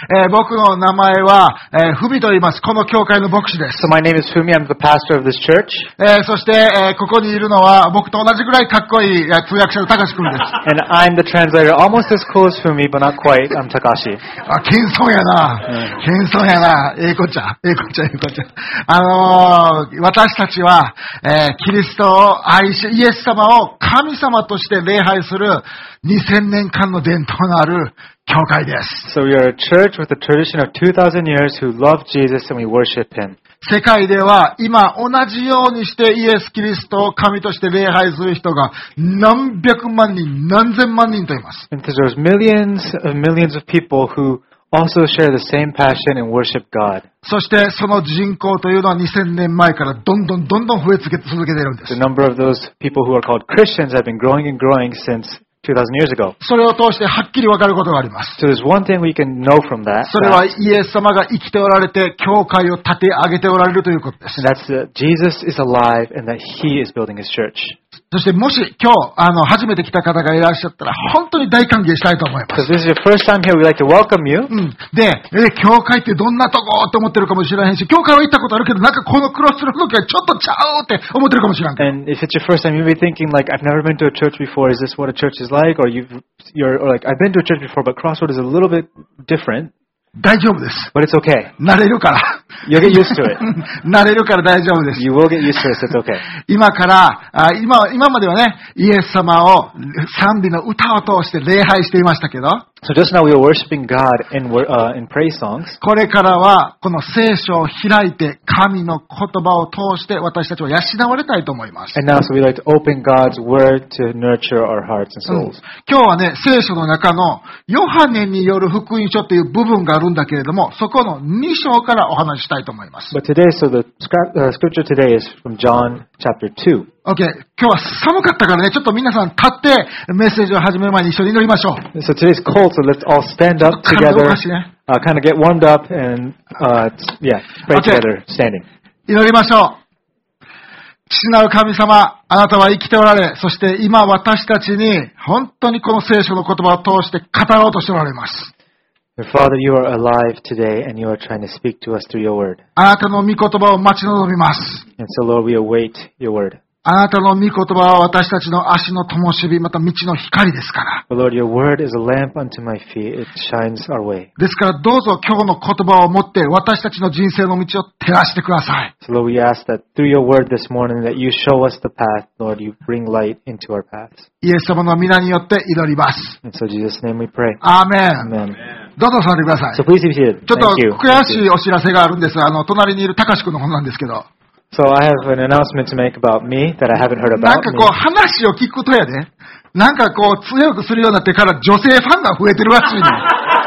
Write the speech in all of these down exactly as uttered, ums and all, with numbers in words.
えー僕の名前は、えー、フミと言います。この教会の牧師です。 So my name is Fumi. I'm the pastor of this church. えーそして、えーここにいるのは、僕と同じぐらいかっこいいえー通訳者の高志くんです。 And I'm the translator, almost as cool as Fumi, but not quite. I'm Takashi. あ、謙遜やな。謙遜やな。ええこっちゃ。ええこっちゃ、ええこっちゃ。あのー、私たちは、えーキリストを愛し、イエス様を神様として礼拝するにせんねんかんの伝統のある教会です。 So we are a church with a tradition of two thousand years who love Jesus and we worship Him. 世界では今同じようにしてイエス・キリストを神として礼拝する人が何百万人、何千万人といます。 And there's millions of millions of people who also share the same passion and worship God. そしてその人口というのはにせんねんまえからどんどんどんどん増え続けているんです。 The number of those people who are called Christians have been growing and growing since two thousand years ago. それを通してはっきりわかることがあります。 So there's one thing we can know from that. それはイエス様が生きておられて教会を立て上げておられるということです。 And that's that Jesus is alive and that He is building His church. そしてもし今日あの初めて来た方がいらっしゃったら本当に大歓迎したいと思います。 So if this is your first time here, we'd like to welcome you. うん、で、え、教会ってどんなとこって思ってるかもしれへんし、教会は行ったことあるけど、なんかこのクロスロードがちょっとちゃうって思ってるかもしれん。 And if it's your first time, you'll be thinking like, I've never been to a church before. Is this what a church is like? Or you've, you're or like, I've been to a church before, but Crossroad is a little bit different. 大丈夫です。 But it's okay. 慣れるから。 You'll get used to it. 慣れるから大丈夫です。 You will get used to it, so it's okay. 今から、あ今、今まではね、イエス様を賛美の歌を通して礼拝していましたけど、 So just now we were worshiping God in, uh, in praise songs. これからは、この聖書を開いて、神の言葉を通して私たちは養われたいと思います。 And now, so we like to open God's word to nurture our hearts and うん souls. 今日はね、聖書の中のヨハネによる福音書という部分があるんだけれども、そこのに章からお話ししたいと思います。 But today, so the scra- uh, scripture today is from John chapter two. OK。今日は寒かったからね、ちょっと皆さん立ってメッセージを始める前に一緒に祈りましょう。 So today's cold, so let's all stand up 体お together, かしいね。 uh, kind of get warmed up and, uh, yeah, pray Okay. together, standing. 祈りましょう。父なる神様、あなたは生きておられ、そして今私たちに本当にこの聖書の言葉を通して語ろうとしておられます。 Your Father, you are alive today and you are trying to speak to us through your word. あなたの御言葉を待ち望みます。 And so, Lord, we await your word. あなたの御言葉は私たちの足の灯火、また道の光ですから。 But Lord, your word is a lamp unto my feet. It shines our way. ですからどうぞ今日の言葉を持って私たちの人生の道を照らしてください。 So, Lord, we ask that through your word this morning that you show us the path. Lord, you bring light into our paths. イエス様の皆によって祈ります。 And so, in Jesus' name we pray. アーメン。 Amen. どうぞ座ってください。 So, please be seated. ちょっと Thank you. 悔しいお知らせがあるんです。あの、隣にいる高志くんの本なんですけど。 So, I have an announcement to make about me that I haven't heard なん about か me. こう話を聞くとやで、なんかこう強くするようになってから女性ファンが増えてるらしいね。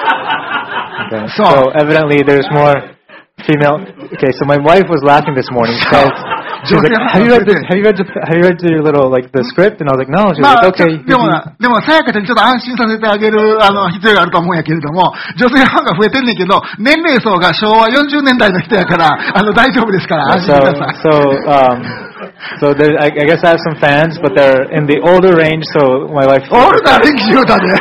Okay. So- So, evidently there's more female. Okay, so my wife was laughing this morning. She was, she was like, "Have you read the, Have you read the, Have you read your little like the script?" And I was like, "No." She was まあ、 like, "Okay." でもな、でもさやかちゃんにちょっと安心させてあげるあの必要があると思うんやけれども、女性ファンが増えてんねんけど、年齢層が昭和よんじゅうねんだいの人やから、あの大丈夫ですから安 So, 心してください。 so, um, so there, I, I guess I have some fans, but they're in the older range. So my wife. オールダー歴史言うたで。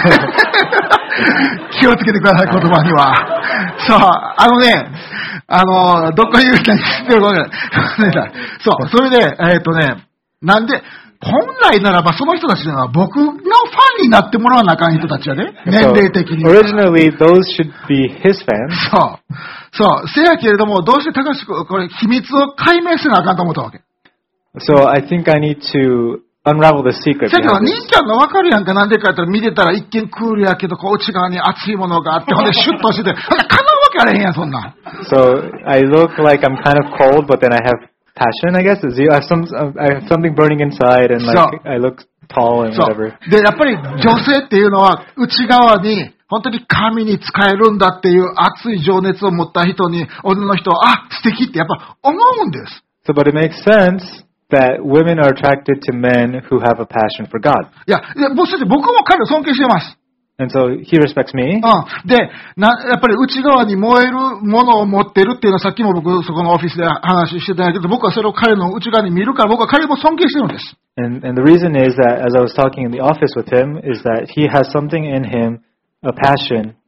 気をつけてください、言葉には。そう、あのね、あの、どっか言う人に知ってるかわからない。そう、それで、えっとね、なんで、本来ならばその人たちには僕のファンになってもらわなあかん人たちやね。年 So, 齢的に。 originally, those should be his fans. そう。そう。せやけれども、どうして高志君、これ秘密を解明せなあかんと思ったわけ。 So I think I need to unravel the secret. せやけど、 behind 兄 this. ちゃんのわかるやんか。なんでかやったら見てたら一見クールやけど、こう内側に熱いものがあって、ほんでシュッとしてて、ほんで叶うわけあれへんやん、そんなん。 So I look like I'm kind of cold, but then I have passion. I guess is you I have some I have something burning inside, and like So- I look tall and そう whatever. で、やっぱり女性っていうのは内側に本当に神に仕えるんだっていう熱い情熱を持った人に女の人は、あ、素敵ってやっぱ思うんです。 So, but it makes sense that women are attracted to men who have a passion for God, いや、いや僕僕も彼を尊敬してます。 and so he respects me. うん。で、な、やっぱり内側に燃えるものを持ってるっていうのはさっきも僕そこのオフィスで話してたんだけど、僕はそれを彼の内側に見るから僕は彼も尊敬してるんです。 And and the reason is that as I was talking in the office with him is that he has something in him, a passion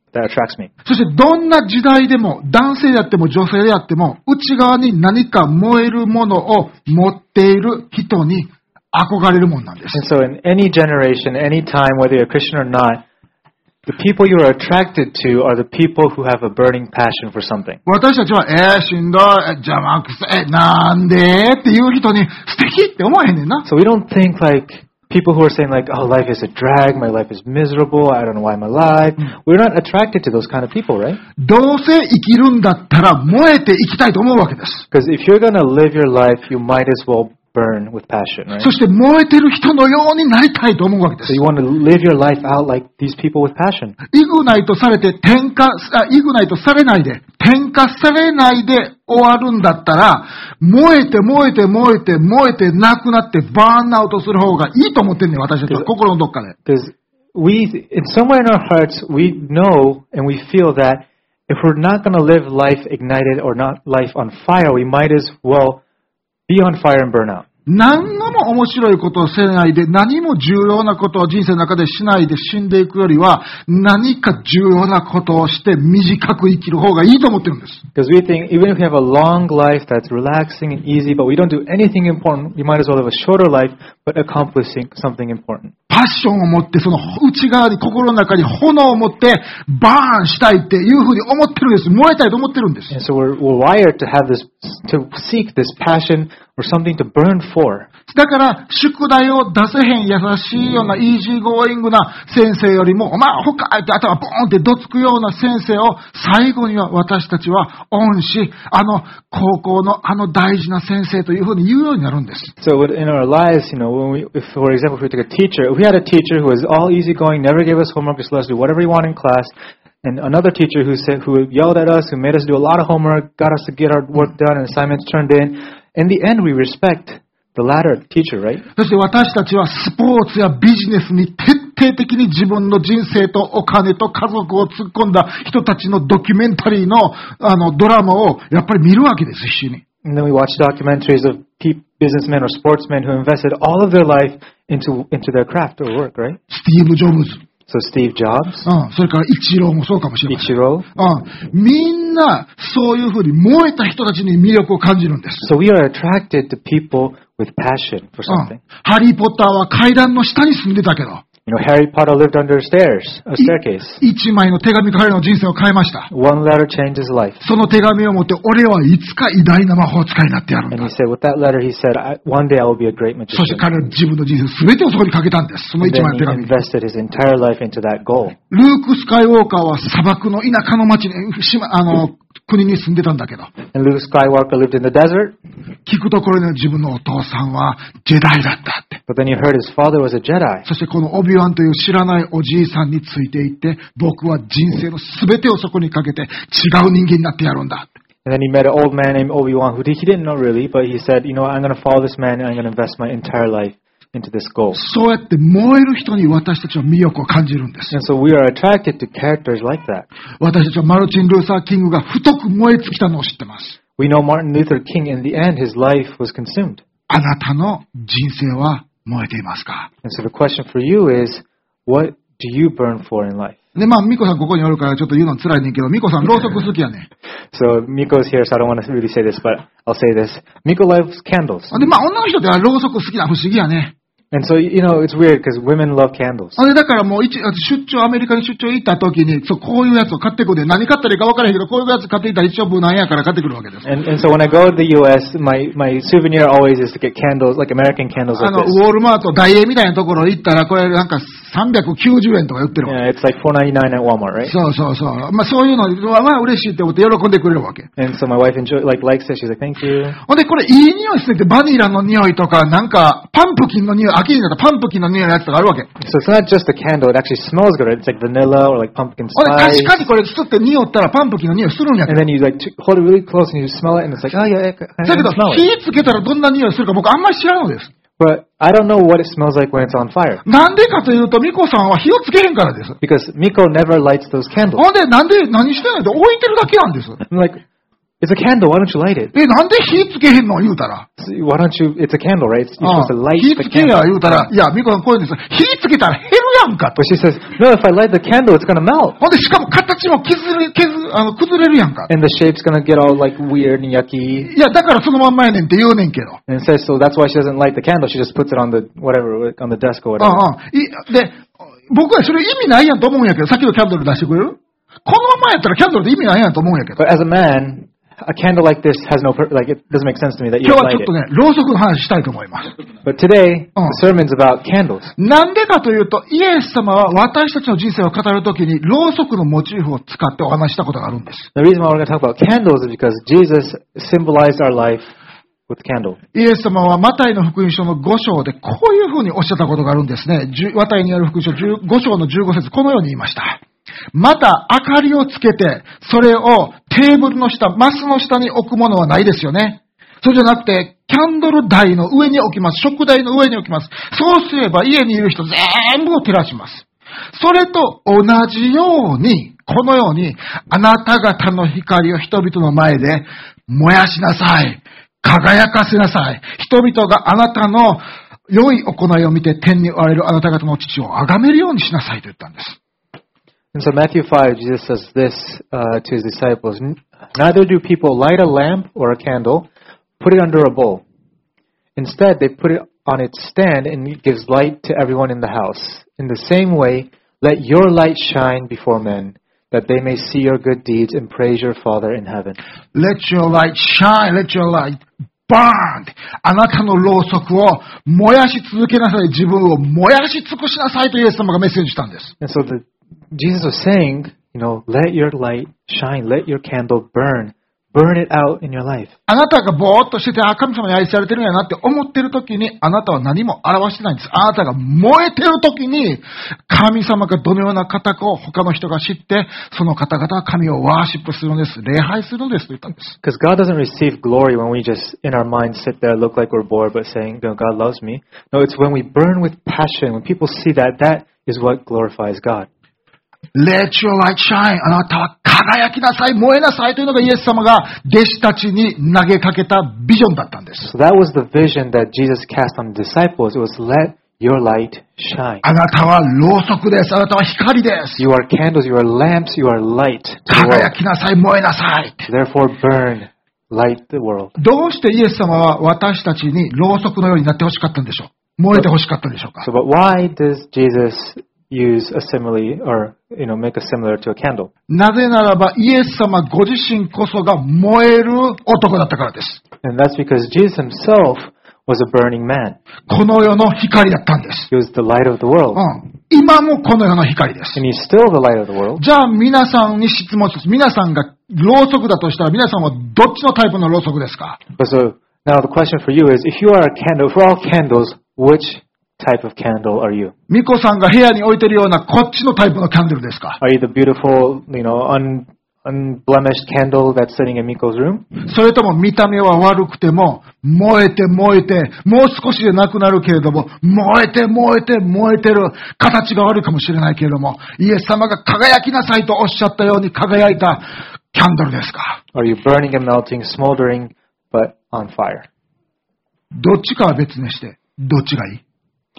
that attracts me. そしてどんな時代でも、男性であっても女性であっても、内側に何か燃えるものを持っている人に憧れるもんなんです。 And so in any generation, any time, whether you're a Christian or not, the people you are attracted to are the people who have a burning passion for something. 私たちは、えー、しんどい、え邪魔くさい、え、なんでっていう人に素敵って思えへんねんな。 So we don't think like people who are saying like, oh, life is a drag, my life is miserable, I don't know why I'm alive. We're not attracted to those kind of people, right? どうせ生きるんだったら燃えて生きたいと思うわけです。 Because if you're going to live your life, you might as well burn with passion, right? そして燃えてる人のようになりたいと思うわけです。 So you want to live your life out like these people with passion. イグナイトされて転化、あ、イグナイトされないで、転化されないで終わるんだったら、燃えて燃えて燃えて燃えてなくなってバーンアウトする方がいいと思ってんねん、私たちは心のどっかで。 Because we, in somewhere in our hearts, we know and we feel that if we're not going to live life ignited or not life on fire, we might as well be on fire and burn out. 何も面白いことをせないで、何も重要なことを人生の中でしないで死んでいくよりは、何か重要なことをして短く生きる方がいいと思ってるんです。 Because we think even if we have a long life that's relaxing and easy, but we don't do anything important, we might as well live a shorter life, but accomplishing something important. パッションを持って、その内側に、心の中に炎を持って、バーンしたいっていうふうに思ってるんです。燃えたいと思ってるんです。 And so we're, we're wired to have this, to seek this passion or something to burn for. だから、宿題を出せへん優しいようなイージーゴーイングな先生よりも、お前、ほかって頭ボーンってどつくような先生を、最後には私たちは恩し、あの高校のあの大事な先生というふうに言うようになるんです。 So in our lives, you know, when we, if for example, if we took a teacher, if we had a teacher who was all easygoing, never gave us homework, just let us do whatever we want in class, and another teacher who said, who yelled at us, who made us do a lot of homework, got us to get our work done and assignments turned in, in the end we respect the latter teacher, right? そして私たちはスポーツやビジネスに徹底的に自分の人生とお金と家族を突っ込んだ人たちのドキュメンタリーのあのドラマをやっぱり見るわけです、必死に。 And then we watch documentaries of pe- businessmen or sportsmen who invested all of their life into into their craft or work, right? スティーブ・ジョブズ。 So Steve Jobs, うん、それからイチローもそうかもしれない。 Ichiro. うん、みんなそういうふうに燃えた人たちに魅力を感じるんです。 So we are attracted to people with passion for うん、 something. ハリー・ポッターは階段の下に住んでたけど、 You know, Harry Potter lived under stairs, a staircase. 一枚の手紙彼の人生を変えました。 One letter changed his life. その手紙を持って俺はいつか偉大な魔法使いになってやるん And だ。 he said, with that letter, he said, I, one day I will be a great そして magician. 彼は自分の人生全てをそこにかけたんです。その And 一 then 枚の he 手紙。 invested his entire life into that goal. ルーク・スカイウォーカーは砂漠の田舎の町に、島あの、国に住んでたんだけど、 And Luke Skywalker lived in the desert, 聞くところに自分のお父さんはジェダイだったって。 but then he heard his father was a Jedi. そしてこのオビワンという知らないおじいさんについていって、僕は人生の全てをそこにかけて違う人間になってやるんだ。 And then he met an old man named Obi-Wan who he didn't know really, but he said, you know what, I'm going to follow this man and I'm going to invest my entire life into this goal. そうやって燃える人に私たちは魅力を感じるんです。 And so we are attracted to characters like that. 私たちはマルチン・ルーサー・キングが太く燃え尽きたのを知ってます。 We know Martin Luther King, in the end, his life was consumed. あなたの人生は燃えていますか？ And so the question for you is, what do you burn for in life? で、まあ、ミコさんここにおるからちょっと言うの辛いねんけど、ミコさんろうそく好きやね。 So Miko's here, so I don't want to really say this, but I'll say this. Miko loves candles. で、まあ、女の人ってろうそく好きな不思議やね。 And so, you know, it's weird because women love candles. で、だからもう一、出張、アメリカに出張行った時に、そう、こういうやつを買ってくるで、何買ったらいいか分からへんけど、こういうやつ買っていったら一応無難やから買ってくるわけです。 And, and so when I go to the U S, my, my souvenir always is to get candles, like American candles あ like の、 this. ウォールマート、ダイエーみたいなところ行ったら、これなんかさんびゃくきゅうじゅうえんとか売ってるわけ。 Yeah, it's like four ninety-nine at Walmart, right? そうそうそう。まあそういうのは、まあ嬉しいって思って喜んでくれるわけ。 And so my wife enjoy, like likes it. She's like, thank you. ほんで、これいい匂いするって、バニラの匂いとか、なんか、パンプキンの匂い、秋になったらパンプキンの匂いのやつとかあるわけ。 So it's not just a candle, it actually smells good. It's like vanilla or like pumpkin ほんで、 spice. 確かにこれ吸って匂ったらパンプキンの匂いするんやけ And ど。 then you like t- hold it really close and you smell it and it's like, oh yeah, I, I だけ can ど、 smell it. 火つけたらどんな匂いするか僕あんまり知らんのです。 But I don't know what it smells like when it's on fire. なんでかというと、ミコさんは火をつけへんからです。 Because Miko never lights those candles. ほんで、なんで、何してんのって置いてるだけなんです。 I'm like, It's a candle. Why don't you light it? え、なんで火つけへんの言うたら。 Why don't you? It's a candle, right? You're あ supposed to light 火 the つけや candle. 言うたら、いや、ミコさんこういうんです。火つけたら減るやんかと。 But she says, no. If I light the candle, it's gonna melt, ほんで、しかも形も削れ、削あの崩れるやんか。 and the shape's gonna get all like weird and yucky. いや、だからそのまんまやねんって言うねんけど。 And it says so. That's why she doesn't light the candle. She just puts it on the whatever on the desk or うん whatever. うん。いで、僕はそれ意味ないやんと思うんやけど、さっきのキャンドル出してくれる？このままやったらキャンドルで意味ないやんと思うんやけど。 But as a man, a candle like this has no pur- like it doesn't make sense to me that you 今日は light ちょっと it. ね、ろうそくの話したいと思います。 But today, Oh. the sermon's about candles. なんでかというと、イエス様は私たちの人生を語るときに、ろうそくのモチーフを使ってお話したことがあるんです。 The reason why we're going to talk about candles is because Jesus symbolized our life with candle. イエス様はマタイの福音書のご章でこういうふうにおっしゃったことがあるんですね。じゅマタイにある福音書ご章のじゅうご節、このように言いました。また明かりをつけて、それをテーブルの下、マスの下に置くものはないですよね。そうじゃなくて、キャンドル台の上に置きます。食台の上に置きます。そうすれば家にいる人全部を照らします。それと同じように、このように、あなた方の光を人々の前で燃やしなさい。輝かせなさい。人々があなたの良い行いを見て天に追われるあなた方の父を崇めるようにしなさいと言ったんです。 And so Matthew five, Jesus says this uh, to his disciples, neither do people light a lamp or a candle, put it under a bowl. Instead, they put it on its stand and it gives light to everyone in the house. In the same way, let your light shine before men, that they may see your good deeds and praise your Father in heaven. Let your light shine, let your light burn. あなたのろうそくを燃やし続けなさい。自分を燃やし尽くしなさいとイエス様がメッセージしたんです。 And so the, Jesus was saying, you know, let your light shine, let your candle burn. Burn it out in your life. あなたがぼーっとしてて、あ、神様に愛されてるんやなって思ってる時に、あなたは何も表してないんです。あなたが燃えてる時に、神様がどのような方かを他の人が知って、その方々は神をワーシップするんです。礼拝するんですと言ったんです。 Because God doesn't receive glory when we just, in our minds, sit there, look like we're bored, but saying, you know, God loves me. No, it's when we burn with passion. When people see that, that is what glorifies God. Let your light shine. あなたは輝きなさい、燃えなさいというのがイエス様が弟子たちに投げかけたビジョンだったんです。 So that was the vision that Jesus cast on the disciples. It was let your light shine. あなたはろうそくです。あなたは光です。 You are candles, you are lamps, you are light. to the 輝 world. きなさい、燃えなさい。 Therefore burn, light the world. どうしてイエス様は私たちにろうそくのようになってほしかったんでしょう。燃えてほしかったんでしょうか。 So, but why does Jesus use a simile or, you know, make a similar to a candle? なぜならばイエス様ご自身こそが燃える男だったからです。 And that's because Jesus himself was a burning man. この世の光だったんです。 He was the light of the world. うん、今もこの世の光です。 And he's still the light of the world. じゃあ皆さんに質問です。皆さんがろうそくだとしたら皆さんはどっちのタイプのろうそくですか？ But so now the question for you is, if you are a candle, if we're all candles, which type of candle are you? ミコさんが部屋に置いてるようなこっちのタイプのキャンドルですか？ Are you the beautiful, you know, un, unblemished candle that's sitting in Miko's room? それとも見た目は悪くても燃えて燃えてもう少しでなくなるけれども燃えて燃えて燃えてる形が悪いかもしれないけれどもイエス様が輝きなさいとおっしゃったように輝いたキャンドルですか？ Are you burning and melting, smoldering, but on fire? どっちかは別にしてどっちがいい？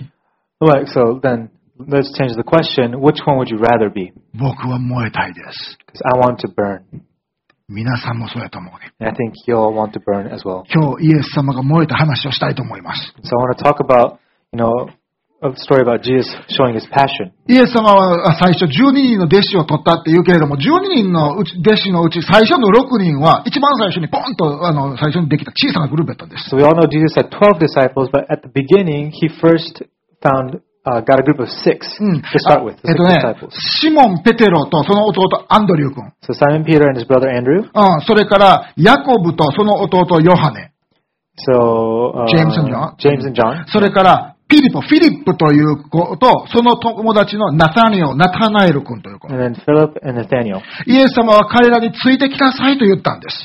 Right, so then let's change the question. Which one would you rather be? 僕は燃えたいです。 Because I want to burn. 皆さんもそうやと思うね。 And I think you all want to burn as well. 今日イエス様が燃えた話をしたいと思います。 So I want to talk about, you know, a story about Jesus showing his passion. イエス様は最初じゅうににんの弟子を取ったって言うけれども、じゅうににんのうち弟子のうち最初のろくにんは一番最初にポンとあの最初にできた小さなグループだったんです。 So we all know Jesus had twelve disciples, but at the beginning, he first found, uh, got a group of six うん、 to start with, えっ the と six ね disciples. シモン・ペテロとその弟アンドリュー君、 So Simon Peter and his brother Andrew. うん、それからヤコブとその弟ヨハネ、 So uh, James and John. James and John. それからピリポ、フィリップという子とその友達のナタニオ、ナタナエル君という子。 And then Philip and Nathaniel. イエス様は彼らについてきなさいと言ったんです。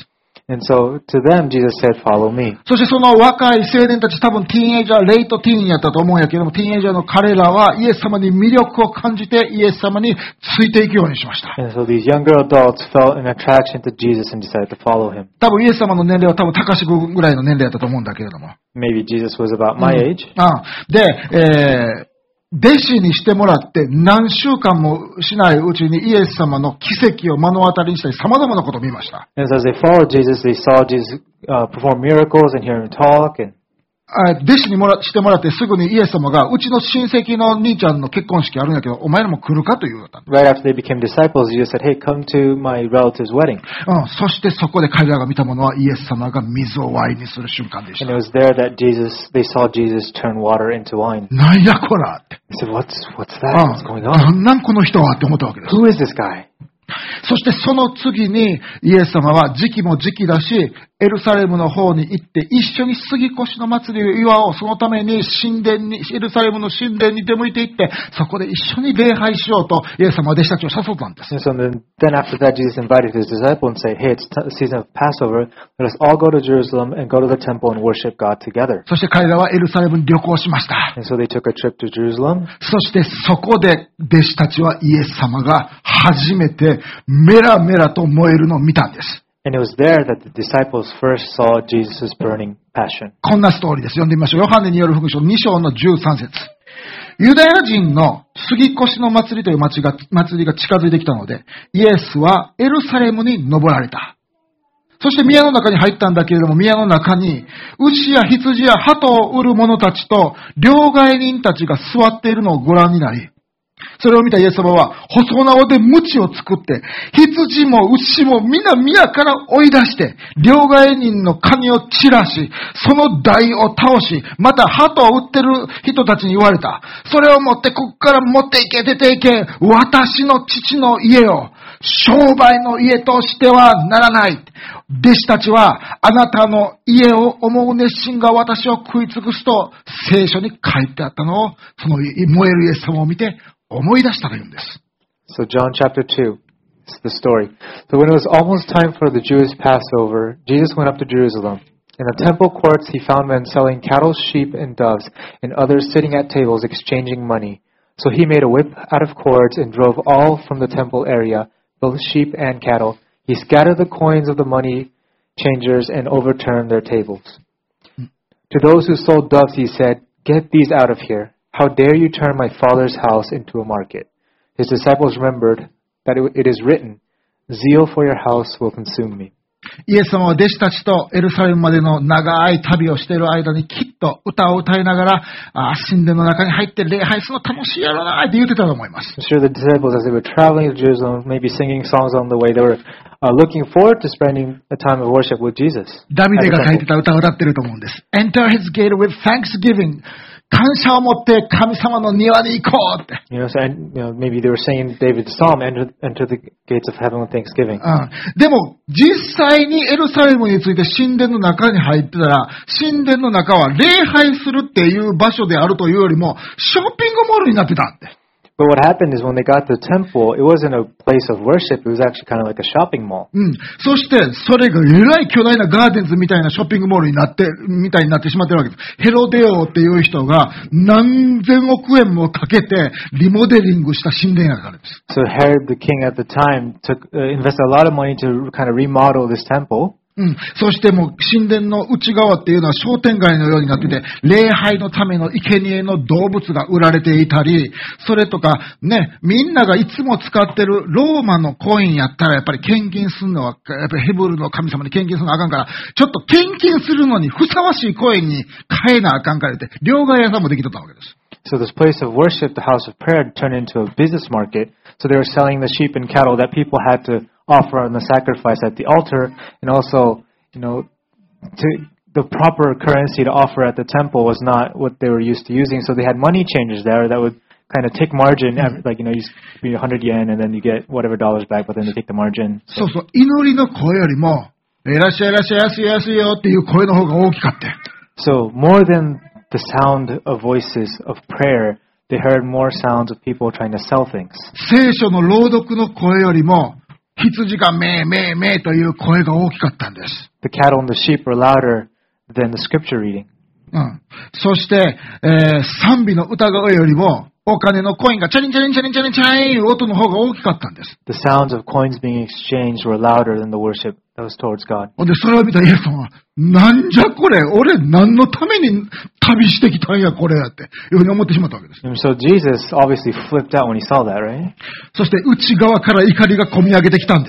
And so to them, Jesus said, follow me. そしてその若い青年たち、多分ティーンエイジャー、レイトティーンやったと思うんやけども、ティーンエイジャーの彼らはイエス様に魅力を感じてイエス様についていくようにしました。 And so these younger adults felt an attraction to Jesus and decided to follow him. 多分イエス様の年齢は多分高志ぐらいの年齢やったと思うんだけれども。 Maybe Jesus was about my age. あで、えー弟子にしてもらって何週間もしないうちにイエス様の奇跡を目の当たりにしたり様々なことを見ました。 And so as they followed Jesus, they saw Jesus uh, perform miracles and hear him talk. And 弟子にもらしてもらってすぐにイエス様がうちの親戚の兄ちゃんの結婚式あるんだけどお前らも来るかと言うた。 Right after they became disciples, Jesus said, hey, come to my relative's wedding. うん、そしてそこで彼らが見たものはイエス様が水をワインにする瞬間でした。 And it was there that Jesus, they saw Jesus turn water into wine. なんやこらって。 They said, what's, what's that? What's going on? なんなんこの人はって思ったわけです。 Who is this guy? そしてその次にイエス様は時期も時期だし、エルサレムの方に行って一緒に杉越の祭りを祝おう。そのために神殿に、エルサレムの神殿に出向いていって、そこで一緒に礼拝しようとイエス様は弟子たちを誘ったんです。 And so then, then after that, Jesus invited his disciples and said, hey, it's the season of Passover. Let us all go to Jerusalem and go to the temple and worship God together. そして彼らはエルサレムに旅行しました。 And so they took a trip to Jerusalem. そしてそこで弟子たちはイエス様が初めてメラメラと燃えるのを見たんです。 And it was there that the disciples first saw Jesus' burning passion. こんなストーリーです。読んでみましょう。ヨハネによる福音書に章のじゅうさん節。ユダヤ人の杉越の祭りという祭りが、祭りが近づいてきたので、イエスはエルサレムに登られた。そして宮の中に入ったんだけれども、宮の中に牛や羊や鳩を売る者たちと両替人たちが座っているのをご覧になり、それを見たイエス様は細縄で鞭を作って、羊も牛も皆宮から追い出して、両替人の髪を散らし、その台を倒し、また鳩を売ってる人たちに言われた。それを持ってここから持っていけ、出ていけ。私の父の家を商売の家としてはならない。弟子たちはあなたの家を思う熱心が私を食い尽くすと聖書に書いてあったのを、その燃えるイエス様を見て思い出したというんです。 So John chapter two is the story. So when it was almost time for the Jewish Passover, Jesus went up to Jerusalem. In the temple courts he found men selling cattle, sheep, and doves, and others sitting at tables exchanging money. So he made a whip out of cords and drove all from the temple area, both sheep and cattle. He scattered the coins of the money changers and overturned their tables. To those who sold doves he said, get these out of here. How dare you turn my father's house into a market? His disciples remembered that it is written, zeal for your house will consume me. イエス様は弟子たちとエルサレムまでの長い旅をしている間にきっと歌を歌いながら神殿の中に入って礼拝するの楽しいやろなって言ってたと思います。 I'm sure the disciples, as they were traveling to Jerusalem, maybe singing songs on the way, they were uh, looking forward to spending a time of worship with Jesus. ダビデが書いてた歌を歌ってると思うんです。Enter his gate with thanksgiving. 感謝を持って神様の庭に行こうって。 You know, so, and, you know, maybe they were singing David's psalm, enter, enter the gates of heaven with thanksgiving. うん、でも、実際にエルサレムについて神殿の中に入ってたら、神殿の中は礼拝するっていう場所であるというよりも、ショッピングモールになってたって。 But what happened is when they got to the temple, it wasn't a place of worship, it was actually kind of like a shopping mall. うん。そして、それがえらい巨大なガーデンズみたいなショッピングモールになって、みたいになってしまってるわけです。ヘロデオっていう人が何千億円もかけてリモデリングした神殿やからです。 So Herod the king at the time took, uh, invested a lot of money to kind of remodel this temple. うん。そしてもう神殿の内側っていうのは商店街のようになってて、礼拝のための生贄の動物が売られていたり、それとかね、みんながいつも使ってるローマのコインやったらやっぱり献金するのは、やっぱりヘブルの神様に献金するのはあかんから、ちょっと献金するのにふさわしいコインに変えなあかんからって、両替屋さんもできとったわけです。 So this place of worship, the house of prayer, turned into a business market. So they were selling the sheep and cattle that people had to offer on the sacrifice at the altar, and also, you know, to, the proper currency to offer at the temple was not what they were used to using. So they had money changers there that would kind of take margin, like, you know, you pay one hundred yen and then you get whatever dollars back, but then they take the margin. そうそう、祈りの声よりも、いらっしゃいいらっしゃい、安い安いよっていう声の方が大きかった。 So more than the sound of voices of prayer, they heard more sounds of people trying to sell things. 聖書の朗読の声よりも、 羊がめーめーめーという声が大きかったんです。 The cattle and the sheep were louder than the scripture reading. うん。そして、えー、賛美の歌声よりも、お金のコインがチャリンチャリンチャリンチャリンチャリンいう音の方が大きかったんです。 The sounds of coins being exchanged were louder than the worship that was towards God. で、それを見たイエス様は、なんじゃこれ、俺何のために旅してきたんやこれやって、いうふうに思ってしまったわけです。 And so Jesus obviously flipped out when he saw that, right? そして内側から怒りが込み上げてきたんです。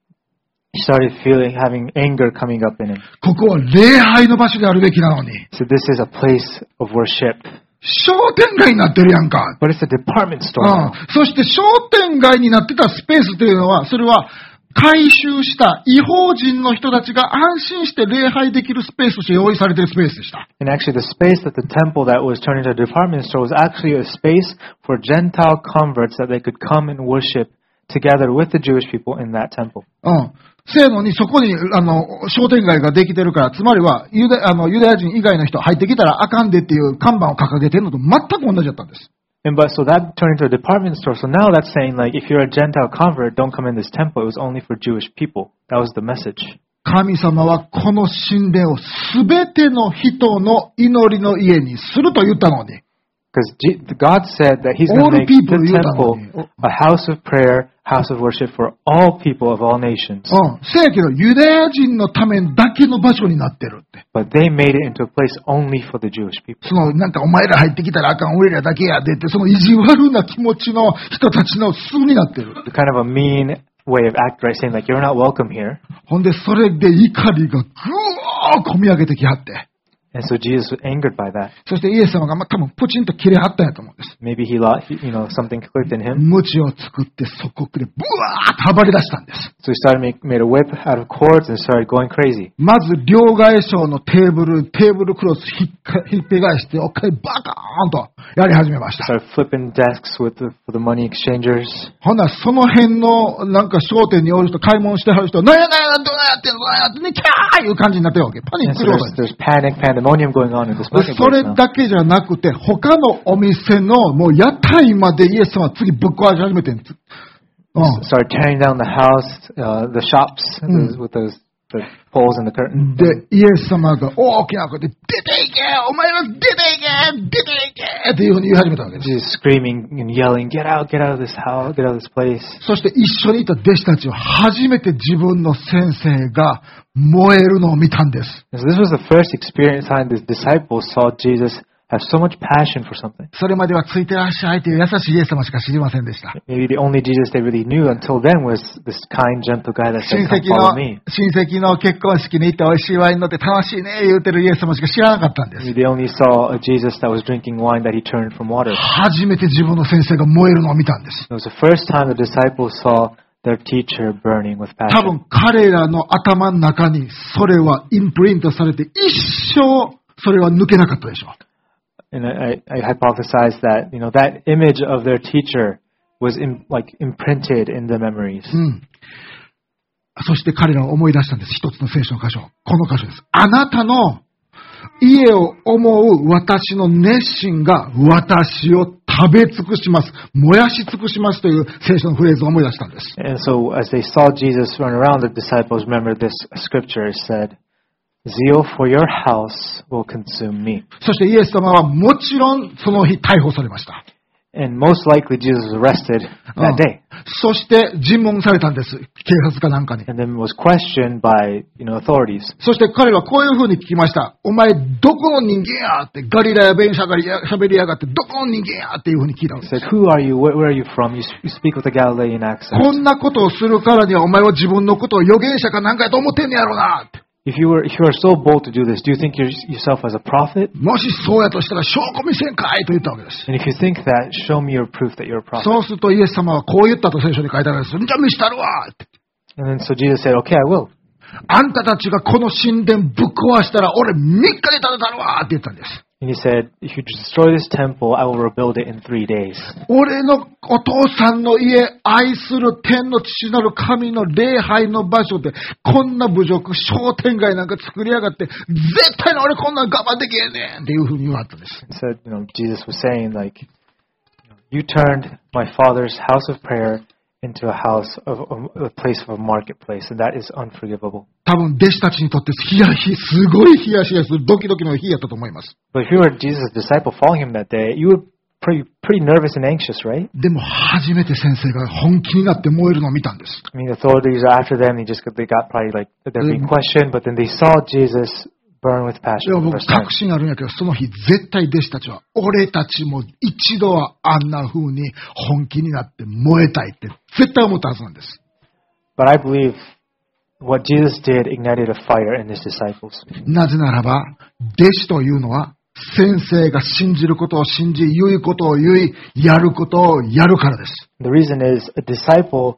He started feeling, having anger coming up in him. ここは礼拝の場所であるべきなのに。 So this is a place of worship. 商店街になってるやんか。 But it's a department store. うん。そして商店街になってたスペースというのは、それは回収した違法人の人たちが安心して礼拝できるスペースとして用意されているスペースでした。 And actually the space that the temple that was turned into a department store was actually a space for Gentile converts that they could come and worship together with the Jewish people in that temple. うん。せやのにそこにあの商店街ができてるから、つまりはユダあのユダヤ人以外の人入ってきたらあかんでっていう看板を掲げてるのと全く同じだったんです。 And but so that turned into a department store. So now that's saying like if you're a Gentile convert, don't come in this temple. It was only for Jewish people. That was the message. 神様はこの神殿をすべての人の祈りの家にすると言ったのに。 Because God said that He's going to make the temple a house of prayer, house of worship for all people of all nations. うん。せやけど、ユダヤ人のためだけの場所になってるって。 But they made it into a place only for the Jewish people. その、なんかお前ら入ってきたらあかん、俺らだけやでって、その意地悪な気持ちの人たちの巣になってる。 The kind of a mean way of acting, right? Saying like, you're not welcome here. ほんで、それで怒りがぐー込み上げてきはって。 And so Jesus was angered by that. そしてイエス様が、まあ、多分プチンと切れはったんやと思うんです。 Maybe he, you know, something clicked in him. 鞭を作ってそこでブワーッと暴れ出したんです。 So he started make, made a whip out of cords and started going crazy. まず両替商のテーブル、テーブルクロスひっひっぺ返して、おっかいバカーンとやり始めました。 Started flipping desks with the, for the money exchangers. ほんならその辺のなんか商店におる人、買い物してはる人、なんやなんや、どうやってんの、どうやってんの、キャーいう感じになってるわけ。パニック So 状 there's, 態。 there's panic, pandemonium going on in this marketplace それだけじゃなくて、他のお店のもう屋台までイエス様は次ぶっ壊し始めてるんです。うん。 Started tearing down the house, uh, the shops those, with those the poles and the curtain. で、イエス様が大きな声で、出ていけお前は出ていけ出ていけっていうふうに言い始めたわけです。 Jesus screaming and yelling, get out, get out of this house, get out of this place. そして一緒にいた弟子たちは初めて自分の先生が燃えるのを見たんです。 So this was the first experience time the disciples saw Jesus have so much passion for something. それまではついてらっしゃいという優しいイエス様しか知りませんでした。 Maybe the only Jesus they really knew until then was this kind, gentle guy that said, 親 come 戚 follow の me. 親戚の結婚式に行って美味しいワイン飲って楽しいね言うてるイエス様しか知らなかったんです。 Maybe they only saw a Jesus that was drinking wine that he turned from water. 初めて自分の先生が燃えるのを見たんです。 It was the first time the disciples saw their teacher burning with 多 passion. 分彼らの頭の中にそれはインプリントされて一生それは抜けなかったでしょう。 And I, I hypothesize that, you know, that image of their teacher was in, like imprinted in the memories. うん。そして彼らは思い出したんです。一つの聖書の箇所。この箇所です。あなたの家を思う私の熱心が私を食べ尽くします。燃やし尽くしますという聖書のフレーズを思い出したんです。 And so as they saw Jesus run around, the disciples remembered this scripture. It said, Zeal for your house will consume me. そしてイエス様はもちろんその日逮捕されました。 And most likely Jesus was arrested that day. そして尋問されたんです。警察かなんかに。 And then was questioned by, you know, authorities. そして彼はこういうふうに聞きました。お前どこの人間やってガリラヤ弁しゃべりやがってどこの人間やっていうふうに聞いたんです。 He said, Who are you? Where, where are you from? You speak with a Galilean accent. こんなことをするからにはお前は自分のことを預言者かなんかやと思ってんねやろなって。 If you were, if you are so bold to do this, do you think yourself as a prophet? もしそうやとしたら証拠見せんかいと言ったわけです。 And if you think that, show me your proof that you're a prophet. そうするとイエス様はこう言ったと聖書に書いてあるんです。じゃあ見したるわって。 And then so Jesus said, Okay, I will. あんたたちがこの神殿ぶっ壊したら俺みっかで建てたるわって言ったんです。 And he said, If you destroy this temple, I will rebuild it in three days. 俺のお父さんの家、愛する天の父なる神の礼拝の場所で、こんな侮辱、商店街なんか作りやがって、絶対に俺こんなん我慢できへんねんっていうふうに言われたんです。 He said, you know, Jesus was saying, like, you turned my father's house of prayer into a house of a place of a marketplace, and that is unforgivable. 多分弟子たちにとってヒヤヒ、すごいヒヤヒヤするドキドキの日やったと思います。 But if you were Jesus' disciple following him that day, you were pretty pretty nervous and anxious, right? でも初めて先生が本気になって燃えるのを見たんです。 I mean, the authorities after them, they just they got probably like they're being questioned, but then they saw Jesus burn with passion. 僕確信あるんやけど、その日絶対弟子たちは俺たちも一度はあんな風に本気になって燃えたいって絶対思ったはずなんです。 But I believe what Jesus did ignited a fire in his disciples. なぜならば弟子というのは先生が信じることを信じ、言うことを言い、やることをやるからです。 The reason is a disciple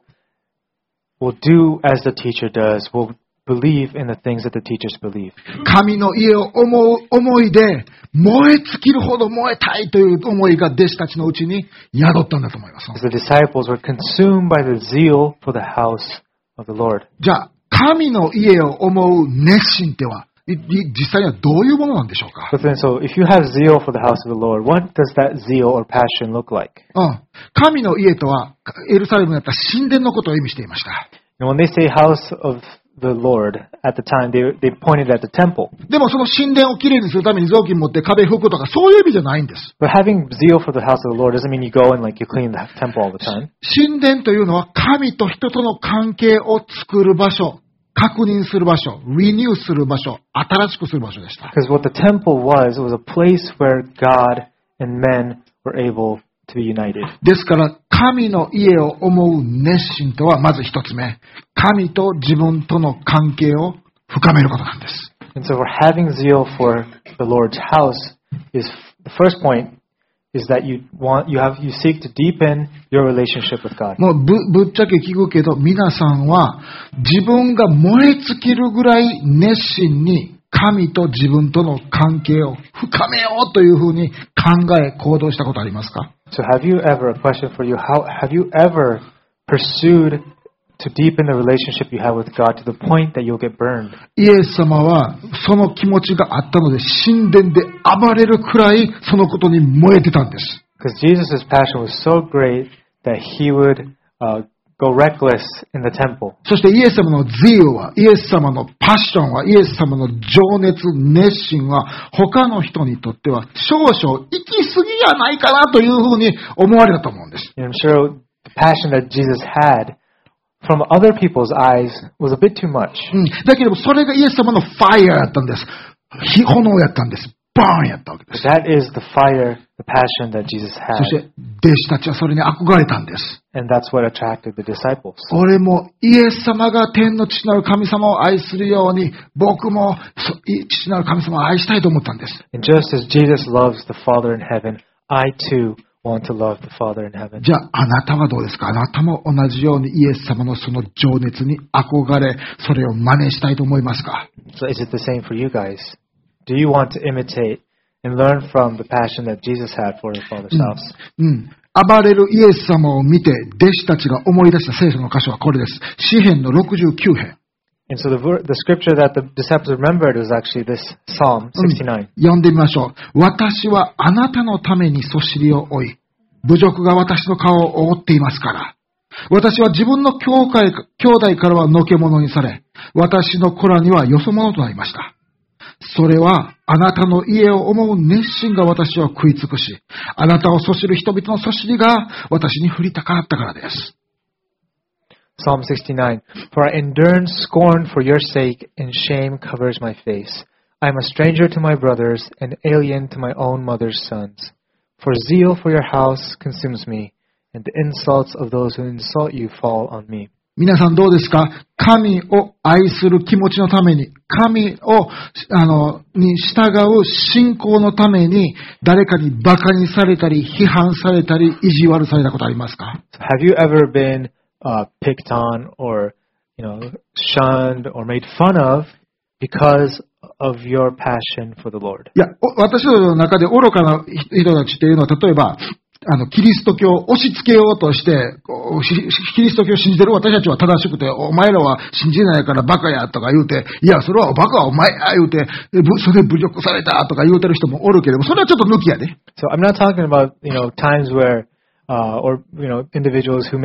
will do as the teacher does, will believe in the things that the teachers believe. 神の家を思う思いで燃え尽きるほど燃えたいという思いが弟子たちのうちに宿ったんだと思います。 The disciples were consumed by the zeal for the house of the Lord. じゃあ、神の家を思う熱心っては実際にはどういうものなんでしょうか？ But then, so if you have zeal for the house of the Lord, what does that zeal or passion look like? うん。神の家とはエルサレムにあった神殿のことを意味していました。 And when they say house of the Lord at the time, they they pointed at the temple. でもその神殿をきれいにするために雑巾持って壁拭くとかそういう意味じゃないんです。 But having zeal for the house of the Lord doesn't mean you go and like you clean the temple all the time. 神殿というのは神と人との関係を作る場所。確認する場所、リニューする場所、新しくする場所でした。 Because what the temple was, it was a place where God and men were able to be united. ですから、神の家を思う熱心とはまず一つ目、神と自分との関係を深めることなんです。 And so for having zeal for the Lord's house is the first point is that you want you have you seek to deepen your relationship with God. もう ぶ, ぶっちゃけ聞くけど、皆さんは自分が燃え尽きるぐらい熱心に神と自分との関係を深めようというふうに考え行動したことありますか？ So have you ever, a question for you, how have you ever pursued to deepen the relationship you have with God to the point that you'll get burned? イエス様はその気持ちがあったので神殿で暴れるくらいそのことに燃えてたんです。 Because Jesus' passion was so great that he would uh, go reckless in the temple. そしてイエス様のzealは、イエス様のパッションは、イエス様の情熱、熱心は他の人にとっては少々行き過ぎやないかなというふうに思われたと思うんです。 And I'm sure the passion that Jesus had from other people's eyes was a bit too much. うん、だけどそれがイエス様のファイアやったんです。炎やったんです。バーンやったわけです。 That is the fire, the passion that Jesus had. そして弟子たちはそれに憧れたんです。 And that's what attracted the disciples. 俺もイエス様が天の父なる神様を愛するように、僕も父なる神様を愛したいと思ったんです。 And just as Jesus loves the Father in heaven, I too want to love the Father in heaven. じゃあ、あなたはどうですか？あなたも同じようにイエス様のその情熱に憧れ、それを真似したいと思いますか？ So is it the same for you guys? Do you want to imitate and learn from the passion that Jesus had for the Father's house? うん。うん暴れるイエス様を見て、弟子たちが思い出した聖書の箇所はこれです。詩編のろくじゅうきゅう編。 And so the, the scripture that the disciples remembered was actually this Psalm sixty-nine. うん、読んでみましょう。私はあなたのためにそしりを追い、侮辱が私の顔を覆っていますから。私は自分の教会兄弟からはのけ者にされ、私の子らにはよそ者となりました。それはあなたの家を思う熱心が私を食い尽くし、あなたをそしる人々のそしりが私に降りたかったからです。 Psalm sixty-nine. For I endure scorn for your sake, and shame covers my face. I am a stranger to my brothers, and alien to my own mother's sons. For zeal for your house consumes me, and the insults of those who insult you fall on me. 皆さんどうですか？神を愛する気持ちのために、神を、あの、に従う信仰のために、誰かに馬鹿にされたり、批判されたり、意地悪されたことありますか？ Have you ever been uh, picked on or, you know, shunned or made fun of because of your passion for the Lord? いや、私の中で愚かな人たちっていうのは、例えば、あの、キリスト教を押し付けようとして、キリスト教を信じてる私たちは正しくて、お前らは信じないからバカやとか言うて、いや、それはバカはお前や言うて、それで侮辱されたとか言うてる人もおるけれども、それはちょっと抜きやで。 So I'm not talking about, you know, times where, uh, or, you know, individuals who may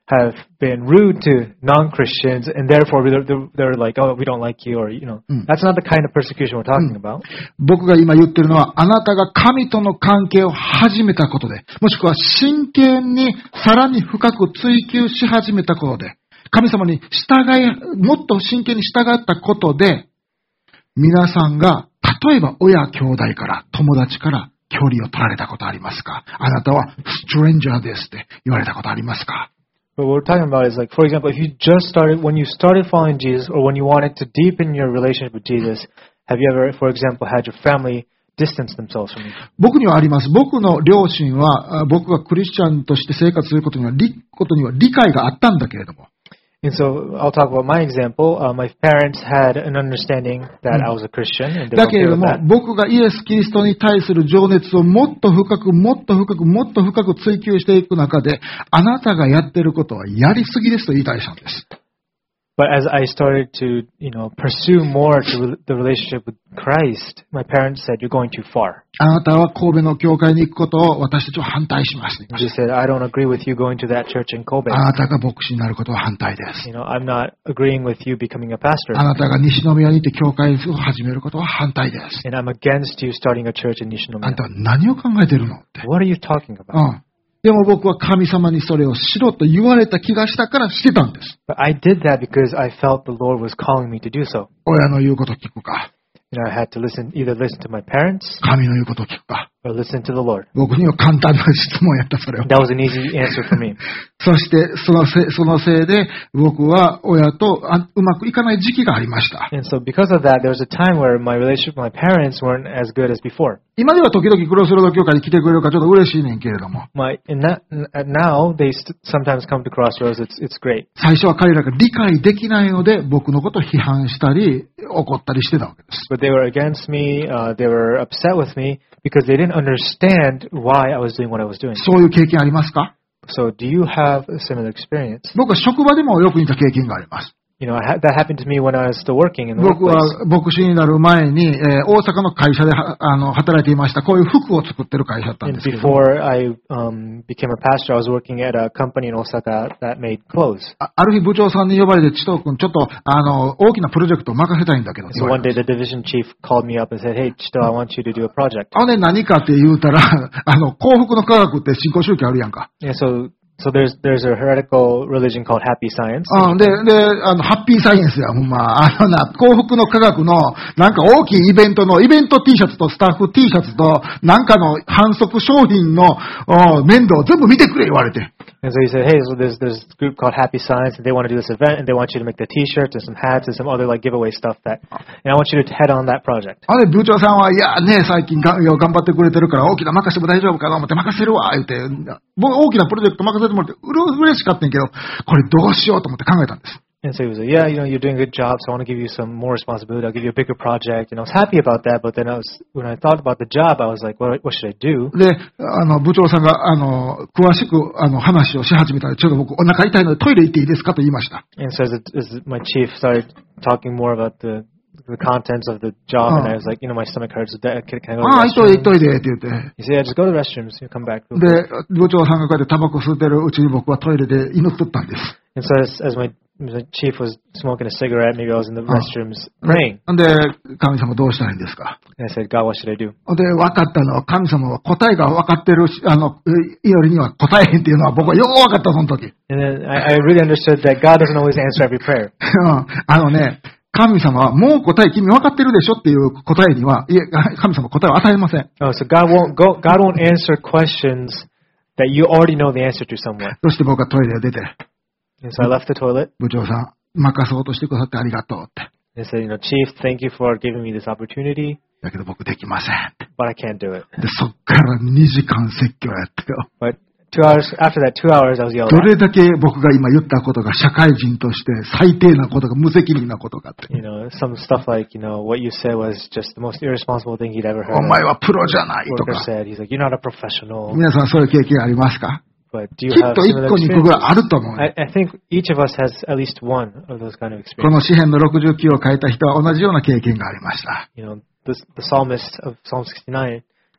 have been rude to non-Christians, and therefore they're, they're, they're like, oh, we don't like you, or, you know, that's not the kind of persecution we're talking about. 僕が今言ってるのは、あなたが神との関係を始めたことで、もしくは真剣にさらに深く追求し始めたことで、神様に従い、もっと真剣に従ったことで、皆さんが、例えば親兄弟から友達から距離を取られたことありますか？あなたはストレンジャーですって言われたことありますか？ But what we're talking about is like, for example, if you just started, when you started following Jesus, or when you wanted to deepen your relationship with Jesus, have you ever, for example, had your family distance themselves from you? 僕にはあります。僕の両親は、僕がクリスチャンとして生活することには、理ことには理解があったんだけれども。 And so I'll talk about my example. Uh, my parents had an understanding that I was a Christian, and they were だけ okay れど with も、 that. 僕がイエス・キリストに対する情熱をもっと深く、もっと深く、もっと深く追求していく中で、あなたがやっていることはやりすぎですと言いたいしたんです。 But as I started to, you know, pursue more to the relationship with Christ, my parents said, "You're going too far." あなたは神戸の教会に行くことを私たちは反対します。 They said, "I don't agree with you going to that church in Kobe. あなたが牧師になることは反対です。 You know, I'm not agreeing with you becoming a pastor, あなたが西宮に行って教会を始めることは反対です。 and I'm against you starting a church in あ Nishinomiya." んたは何を考えてるのって。 What are you talking う about? ん。でも僕は神様にそれをしろと言われた気がしたからしてたんです。 But I did that because I felt the Lord was calling me to do so. 親の言うこと聞くか、 You know, I had to listen, either listen to my parents 神の言うこと聞くか。 or listen to the Lord. 僕には簡単な質問やった、それは。 That was an easy answer for me. そして、そのせい、そのせいで、僕は親とあうまくいかない時期がありました。 And so because of that, there was a time where my relationship with my parents weren't as good as before. 今では時々クロスロード教会に来てくれるからちょっと嬉しいねんけれども。 My, and that, now, they st- sometimes come to Crossroads. It's, it's great. 最初は彼らが理解できないので、僕のことを批判したり、怒ったりしてたわけです。 But they were against me. Uh, they were upset with me because they didn't understand why I was doing what I was doing. そういう経験ありますか？ So do you have a similar experience? 僕は職場でもよく似た経験があります。 You know, I ha- that happened to me when I was still working in the 僕は workplace. 牧師になる前に、えー大阪の会社ではあの働いていました。こういう服を作ってる会社だったんで And すけど。 before I um, became a pastor, I was working at a company in Osaka that made clothes. あある日部長さんに呼ばれて、ちと君、ちょっと、あの、大きなプロジェクトを任せたいんだけど。 So one day the division chief called me up and said, "Hey, Chito, I want you to do a project." あのね、何かって言うたら、あの、幸福の科学って新興宗教あるやんか。 Yeah, so so there's there's a heretical religion called Happy Science. うん、で、で、あの、ハッピーサイエンスや、ほんま。あのな、幸福の科学の、なんか大きいイベントの、イベント T シャツとスタッフ T シャツと、なんかの反則商品のお面倒全部見てくれ言われて。 And so he said, "Hey, so there's there's this group called Happy Science, and they want to do this event, and they want you to make the T-shirts and some hats and some other like giveaway stuff that, and I want you to head on that project." あれ、部長さんは、いや、ね、最近が頑張ってくれてるから、大きな任せても大丈夫かな思って任せるわ、言って、僕大きなプロジェクト任せてもらって、うれ嬉しかったんやけど、これどうしようと思って考えたんです。 And so he was like, "Yeah, you know, you're doing a good job, so I want to give you some more responsibility. I'll give you a bigger project." And I was happy about that, but then I was when I thought about the job, I was like, "What what should I do?" で、あの、部長さんが、あの、詳しく、あの、話をし始めたら、ちょっと僕お腹痛いのでトイレ行っていいですかと言いました。 And so as, it, as my chief started talking more about the the contents of the job, Oh. and I was like, "You know, my stomach hurts. Can, can I go to ああ、 the 行っといで、行っ restroom?" といで、って言って。 He said, "Yeah, just go to the restrooms. You come back." で、部長さんがこうやってタバコ吸ってるうちに僕はトイレで祈っとったんです。 And so as, as my, my chief was smoking a cigarette, maybe I was in the restrooms praying. んで、神様どうしたらいいんですか？ And I said, "God, what should I do?" で、分かったのは、神様は答えが分かってるし、あの、よりには答えへんっていうのは僕はよう分かった、その時。 And then I, I really understood that God doesn't always answer every prayer. あのね、神様はもう答え君分かってるでしょっていう答えには、いえ、神様は答えを与えません。 Oh, so God won't go, God won't answer questions that you already know the answer to somewhere. そして僕はトイレを出て、 And so I left the toilet 部長さん、任そうとしてくださってありがとうって。 and said, "You know, Chief, thank you for giving me this opportunity, だけど僕できません。 but I can't do it." で、そっからにじかん説教やってよ。 But two hours after that, two hours, I was yelled ど at. れだけ僕が今言ったことが社会人として最低なことが無責任なことかって。 You know, some stuff like, you know, what you said was just the most irresponsible thing he'd ever お heard. 前はプロじゃないと Worker か。 said, he's like, "You're not a professional." 皆さんそういう経験ありますか？ But do you きっ have といっ similar こにこぐらい experiences? あると思う。 I, I think each of us has at least one of those kind of この experiences. 詩編のろくじゅうきゅうを書いた人は同じような経験がありました。 You know, the, the psalmist of Psalm sixty-nine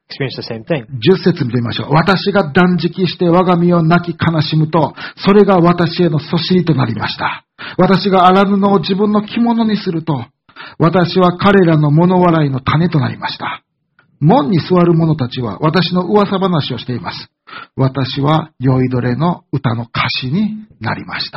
experienced the same thing. じゅっ節見てみましょう。私が断食して我が身を泣き悲しむと、それが私へのそしりとなりました。私が荒布を自分の着物にすると、私は彼らの物笑いの種となりました。門に座る者たちは私の噂話をしています。私は酔いどれの歌の歌詞になりました。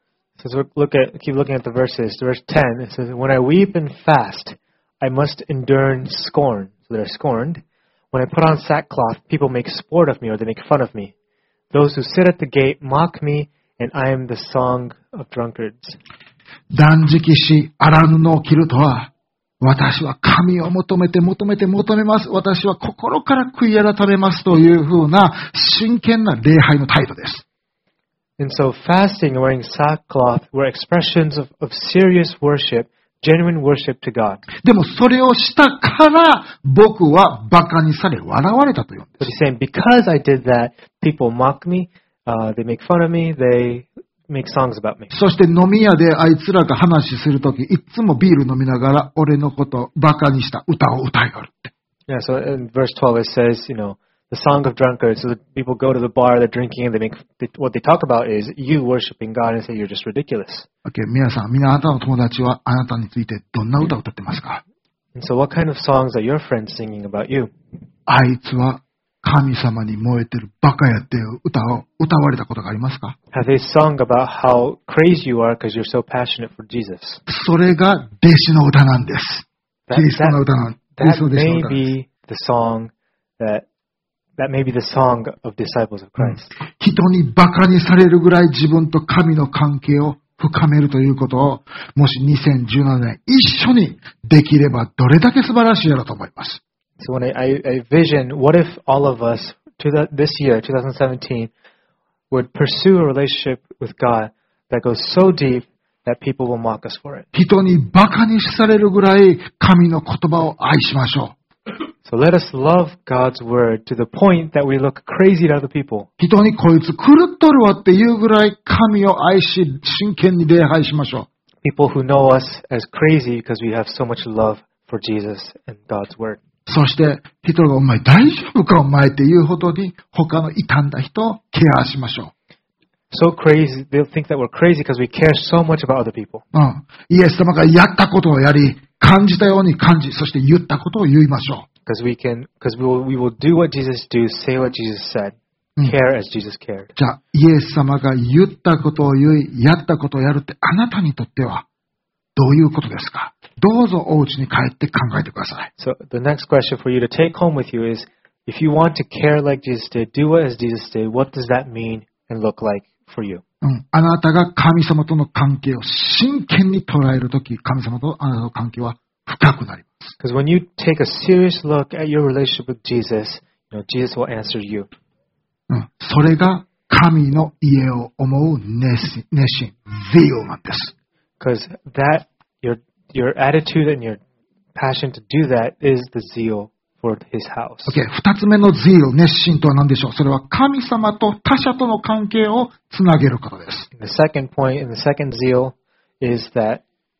So let's look at, keep looking at the verses. Verse ten, it says, When I weep and fast, I must endure scorn. So they're scorned. When I put on sackcloth, people make sport of me or they make fun of me. Those who sit at the gate mock me, and I am the song of drunkards. 断食し、荒布を着るとは、私は神を求めて求めて求めます。私は心から悔い改めますというふうな真剣な礼拝の態度です。 And so fasting and wearing sackcloth were expressions of, of serious worship, genuine worship to God. でもそれをしたから僕は馬鹿にされ笑われたというんです。 But he's saying, because I did that, people mock me, uh, they make fun of me, they make songs about me. そして飲み屋であいつらが話するとき、いつもビール飲みながら俺のこと馬鹿にした歌を歌いよるって。 Yeah, so in verse twelve it says, you know, the song of drunkards. So that people go to the bar, they're drinking, and they make they, what they talk about is you worshiping God and say you're just ridiculous. Okay, 皆さん、皆あなたの友達はあなたについてどんな歌を歌ってますか？ And so what kind of songs are your friends singing about you? あいつは神様に燃えてるバカやっていう歌を歌われたことがありますか？ Have they sung about how crazy you are because you're so passionate for Jesus? それが弟子の歌なんです。キリストの歌なんです。 That may be the song that that may be the song of disciples of Christ. 人にバカにされるぐらい自分と神の関係を深めるということを、もしにせんじゅうななねん一緒にできればどれだけ素晴らしいやろと思います。 So when I, I, I vision, what if all of us to the, this year, twenty seventeen, would pursue a relationship with God that goes so deep that people will mock us for it. 人にバカにされるぐらい神の言葉を愛しましょう。 So let us love God's word to the point that we look crazy to other people. 人にこいつ狂っとるわっていうぐらい神を愛し、真剣に礼拝しましょう。 People who know us as crazy because we have so much love for Jesus and God's word. そして人がお前大丈夫かお前っていうほどに他の傷んだ人をケアしましょう。 So crazy, they'll think that we're crazy because we care so much about other people. うん。イエス様がやったことをやり、感じたように感じ、そして言ったことを言いましょう。 Because we can, because we will, we will do what Jesus do, say what Jesus said, care as Jesus cared. じゃあ、イエス様が言ったことを言い、やったことをやるってあなたにとってはどういうことですか？どうぞお家に帰って考えてください。 So the next question for you to take home with you is, if you want to care like Jesus did, do what as Jesus did, what does that mean and look like for you? うん、あなたが神様との関係を真剣に捉えるとき、神様とあなたの関係は深くなります。 Because when you take a serious look at your relationship with Jesus, you know, Jesus will answer you. うん、それが神の家を思う熱心、熱心、zeal なんです。 Because that, your, your attitude and your passion to do that is the zeal for His house. Okay, 二つ目の zeal、熱心とは何でしょう？それは神様と他者との関係をつなげることです。 The second point in the second zeal is that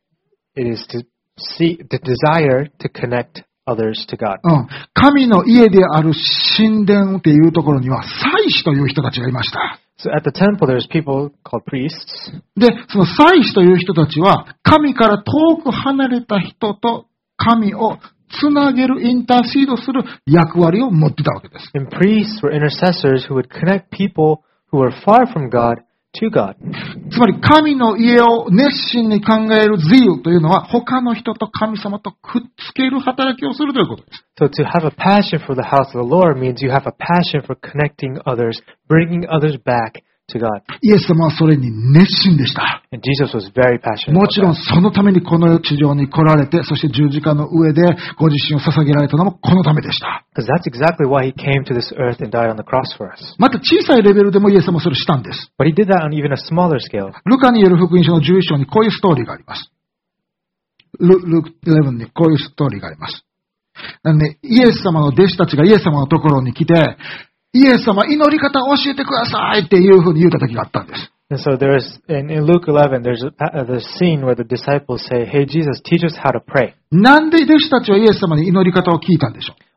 it is to see the desire to connect others to God. うん、神の家である神殿っていうところには祭司という人たちがいました。 So at the temple there's people called priests. で、その祭司という人たちは神から遠く離れた人と神をつなげる、インターシードする役割を持ってたわけです。 And priests were intercessors who would connect people who were far from God to God. つまり神の家を熱心に考える zeal というのは他の人と神様とくっつける働きをするということです。 So to have a passion for the house of the Lord means you have a passion for connecting others, bringing others back to God. イエス様はそれに熱心でした。 And Jesus was very passionate. もちろんそのためにこの地上に来られて、そして十字架の上でご自身を捧げられたのもこのためでした。 Because that's exactly why He came to this earth and died on the cross for us. また小さいレベルでもイエス様はそれをしたんです。 But He did that on even a smaller scale. ルカによる福音書のじゅういっ章にこういうストーリーがあります。ル、ルクじゅういちにこういうストーリーがあります。なんで、イエス様の弟子たちがイエス様のところに来て、イエス様、祈り方を教えてくださいっていうふうに言った時があったんです。 And so there's, in, in Luke eleven, there's a, uh, the scene where the disciples say, Hey Jesus, teach us how to pray. なんで弟子たちはイエス様に祈り方を聞いたんでしょ